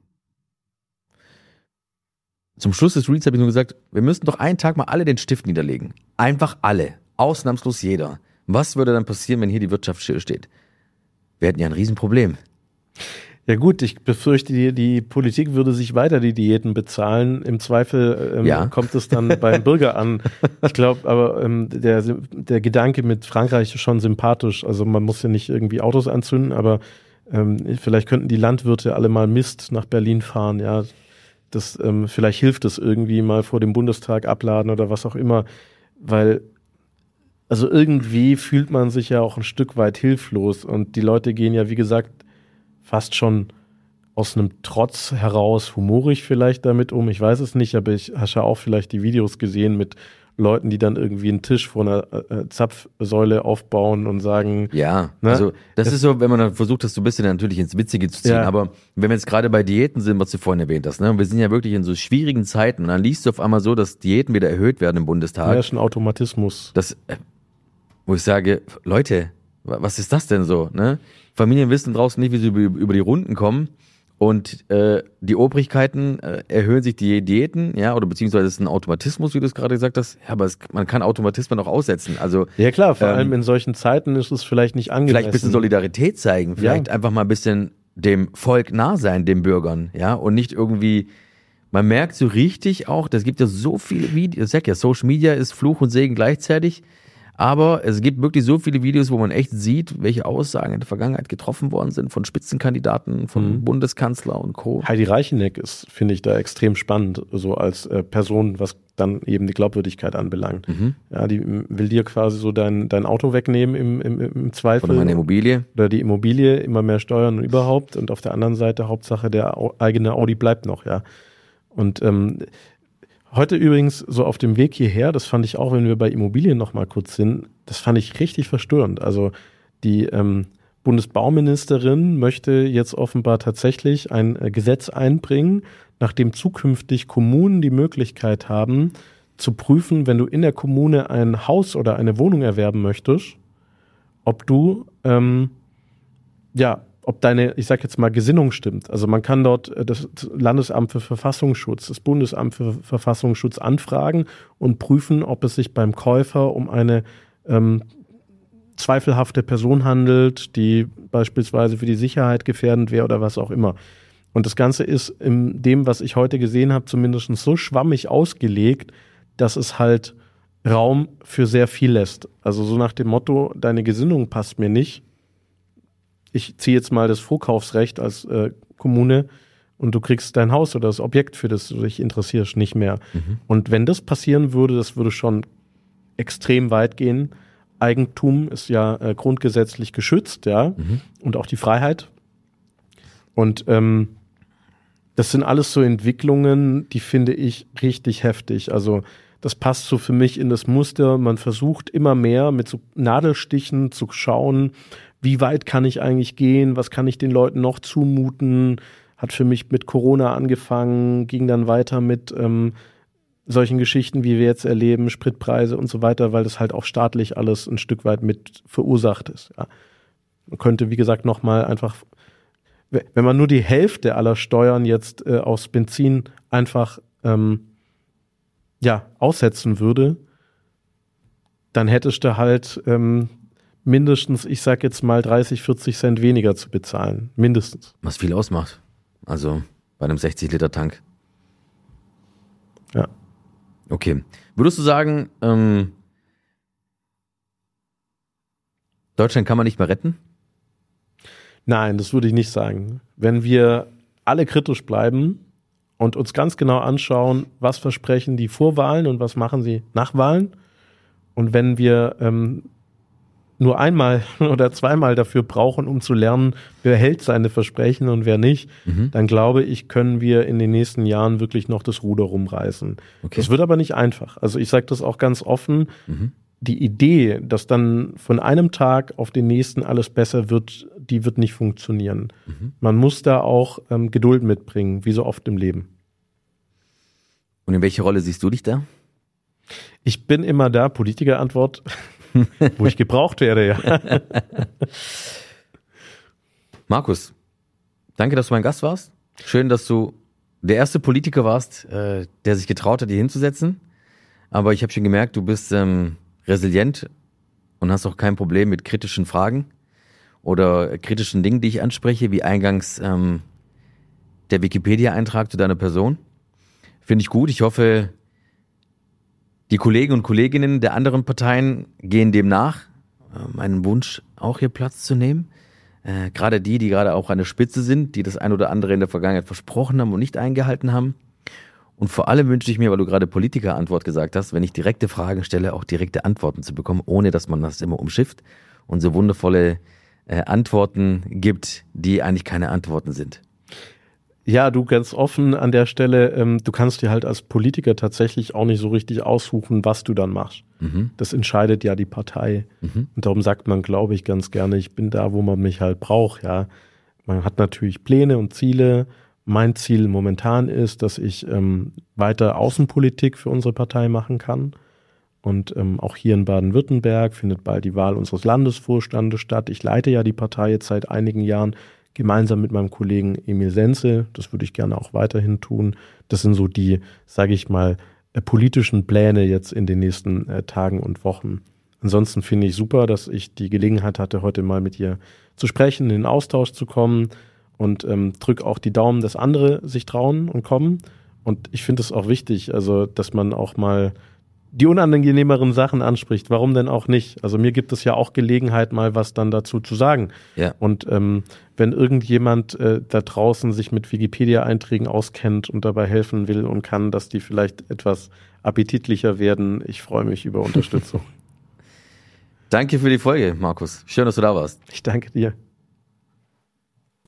B: Zum Schluss des Reels habe ich nur gesagt, wir müssten doch einen Tag mal alle den Stift niederlegen. Einfach alle. Ausnahmslos jeder. Was würde dann passieren, wenn hier die Wirtschaft still steht? Wir hätten ja ein Riesenproblem.
A: Ja gut, ich befürchte, die Politik würde sich weiter die Diäten bezahlen. Im Zweifel kommt es dann beim Bürger an. Ich glaube, aber der Gedanke mit Frankreich ist schon sympathisch. Also man muss ja nicht irgendwie Autos anzünden, aber vielleicht könnten die Landwirte alle mal Mist nach Berlin fahren. Ja, das vielleicht hilft es irgendwie mal vor dem Bundestag abladen oder was auch immer, weil also irgendwie fühlt man sich ja auch ein Stück weit hilflos und die Leute gehen ja, wie gesagt, fast schon aus einem Trotz heraus, humorig vielleicht damit um, ich weiß es nicht, aber ich habe ja auch vielleicht die Videos gesehen mit Leuten, die dann irgendwie einen Tisch vor einer Zapfsäule aufbauen und sagen...
B: Ja, ne? Also das ist so, wenn man dann versucht, das so ein bisschen natürlich ins Witzige zu ziehen, aber wenn wir jetzt gerade bei Diäten sind, was du vorhin erwähnt hast, ne? Wir sind ja wirklich in so schwierigen Zeiten und dann liest du auf einmal so, dass Diäten wieder erhöht werden im Bundestag.
A: Ja, ist ein Automatismus.
B: Das, wo ich sage, Leute, was ist das denn so, ne? Familien wissen draußen nicht, wie sie über die Runden kommen und die Obrigkeiten erhöhen sich die Diäten, ja, oder beziehungsweise es ist ein Automatismus, wie du es gerade gesagt hast, ja, aber man kann Automatismen auch aussetzen, also
A: ja klar, vor allem in solchen Zeiten ist es vielleicht nicht angemessen.
B: Vielleicht ein bisschen Solidarität zeigen, vielleicht einfach mal ein bisschen dem Volk nah sein, den Bürgern, ja, und nicht irgendwie, man merkt so richtig auch, das gibt ja so viele Videos, ich sag ja, Social Media ist Fluch und Segen gleichzeitig. Aber es gibt wirklich so viele Videos, wo man echt sieht, welche Aussagen in der Vergangenheit getroffen worden sind von Spitzenkandidaten, von Bundeskanzler und Co.
A: Heidi Reicheneck ist, finde ich, da extrem spannend, so als Person, was dann eben die Glaubwürdigkeit anbelangt. Ja, die will dir quasi so dein Auto wegnehmen im Zweifel.
B: Oder meine Immobilie.
A: Oder die Immobilie, immer mehr Steuern und überhaupt. Und auf der anderen Seite, Hauptsache, der eigene Audi bleibt noch, ja. Und heute übrigens so auf dem Weg hierher, das fand ich auch, wenn wir bei Immobilien noch mal kurz sind, das fand ich richtig verstörend. Also die Bundesbauministerin möchte jetzt offenbar tatsächlich ein Gesetz einbringen, nachdem zukünftig Kommunen die Möglichkeit haben, zu prüfen, wenn du in der Kommune ein Haus oder eine Wohnung erwerben möchtest, ob du ob deine, ich sag jetzt mal, Gesinnung stimmt. Also man kann dort das Landesamt für Verfassungsschutz, das Bundesamt für Verfassungsschutz anfragen und prüfen, ob es sich beim Käufer um eine zweifelhafte Person handelt, die beispielsweise für die Sicherheit gefährdend wäre oder was auch immer. Und das Ganze ist in dem, was ich heute gesehen habe, zumindest so schwammig ausgelegt, dass es halt Raum für sehr viel lässt. Also so nach dem Motto, deine Gesinnung passt mir nicht. Ich ziehe jetzt mal das Vorkaufsrecht als Kommune und du kriegst dein Haus oder das Objekt, für das du dich interessierst, nicht mehr. Und wenn das passieren würde, das würde schon extrem weit gehen. Eigentum ist ja grundgesetzlich geschützt, ja, und auch die Freiheit. Und das sind alles so Entwicklungen, die finde ich richtig heftig. Also das passt so für mich in das Muster. Man versucht immer mehr mit so Nadelstichen zu schauen, wie weit kann ich eigentlich gehen, was kann ich den Leuten noch zumuten. Hat für mich mit Corona angefangen, ging dann weiter mit solchen Geschichten, wie wir jetzt erleben, Spritpreise und so weiter, weil das halt auch staatlich alles ein Stück weit mit verursacht ist. Ja. Man könnte, wie gesagt, nochmal einfach, wenn man nur die Hälfte aller Steuern jetzt aufs Benzin einfach aussetzen würde, dann hättest du halt mindestens, ich sag jetzt mal 30, 40 Cent weniger zu bezahlen. Mindestens.
B: Was viel ausmacht. Also bei einem 60-Liter-Tank.
A: Ja.
B: Okay. Würdest du sagen, Deutschland kann man nicht mehr retten?
A: Nein, das würde ich nicht sagen. Wenn wir alle kritisch bleiben und uns ganz genau anschauen, was versprechen die vor Wahlen und was machen sie nach Wahlen, und wenn wir nur einmal oder zweimal dafür brauchen, um zu lernen, wer hält seine Versprechen und wer nicht, dann glaube ich, können wir in den nächsten Jahren wirklich noch das Ruder rumreißen. Okay. Das wird aber nicht einfach. Also ich sage das auch ganz offen, die Idee, dass dann von einem Tag auf den nächsten alles besser wird, die wird nicht funktionieren. Man muss da auch Geduld mitbringen, wie so oft im Leben.
B: Und in welche Rolle siehst du dich da?
A: Ich bin immer da, Politikerantwort, wo ich gebraucht werde, ja.
B: Markus, danke, dass du mein Gast warst. Schön, dass du der erste Politiker warst, der sich getraut hat, hier hinzusetzen. Aber ich habe schon gemerkt, du bist resilient und hast auch kein Problem mit kritischen Fragen. oder kritischen Dingen, die ich anspreche, wie eingangs der Wikipedia-Eintrag zu deiner Person. Finde ich gut. Ich hoffe, die Kollegen und Kolleginnen der anderen Parteien gehen dem nach, meinen Wunsch, auch hier Platz zu nehmen. Gerade die gerade auch an der Spitze sind, die das ein oder andere in der Vergangenheit versprochen haben und nicht eingehalten haben. Und vor allem wünsche ich mir, weil du gerade Politiker-Antwort gesagt hast, wenn ich direkte Fragen stelle, auch direkte Antworten zu bekommen, ohne dass man das immer umschifft und so wundervolle Antworten gibt, die eigentlich keine Antworten sind.
A: Ja, du, ganz offen an der Stelle, du kannst dir halt als Politiker tatsächlich auch nicht so richtig aussuchen, was du dann machst. Das entscheidet ja die Partei. Und darum sagt man, glaube ich, ganz gerne, ich bin da, wo man mich halt braucht. Ja, man hat natürlich Pläne und Ziele. Mein Ziel momentan ist, dass ich weiter Außenpolitik für unsere Partei machen kann. Und auch hier in Baden-Württemberg findet bald die Wahl unseres Landesvorstandes statt. Ich leite ja die Partei jetzt seit einigen Jahren gemeinsam mit meinem Kollegen Emil Sense. Das würde ich gerne auch weiterhin tun. Das sind so die, sage ich mal, politischen Pläne jetzt in den nächsten Tagen und Wochen. Ansonsten finde ich super, dass ich die Gelegenheit hatte, heute mal mit ihr zu sprechen, in den Austausch zu kommen und drück auch die Daumen, dass andere sich trauen und kommen. Und ich finde es auch wichtig, also dass man auch mal die unangenehmeren Sachen anspricht. Warum denn auch nicht? Also mir gibt es ja auch Gelegenheit, mal was dann dazu zu sagen.
B: Ja.
A: Und wenn irgendjemand da draußen sich mit Wikipedia-Einträgen auskennt und dabei helfen will und kann, dass die vielleicht etwas appetitlicher werden, ich freue mich über Unterstützung.
B: Danke für die Folge, Markus. Schön, dass du da warst.
A: Ich danke dir.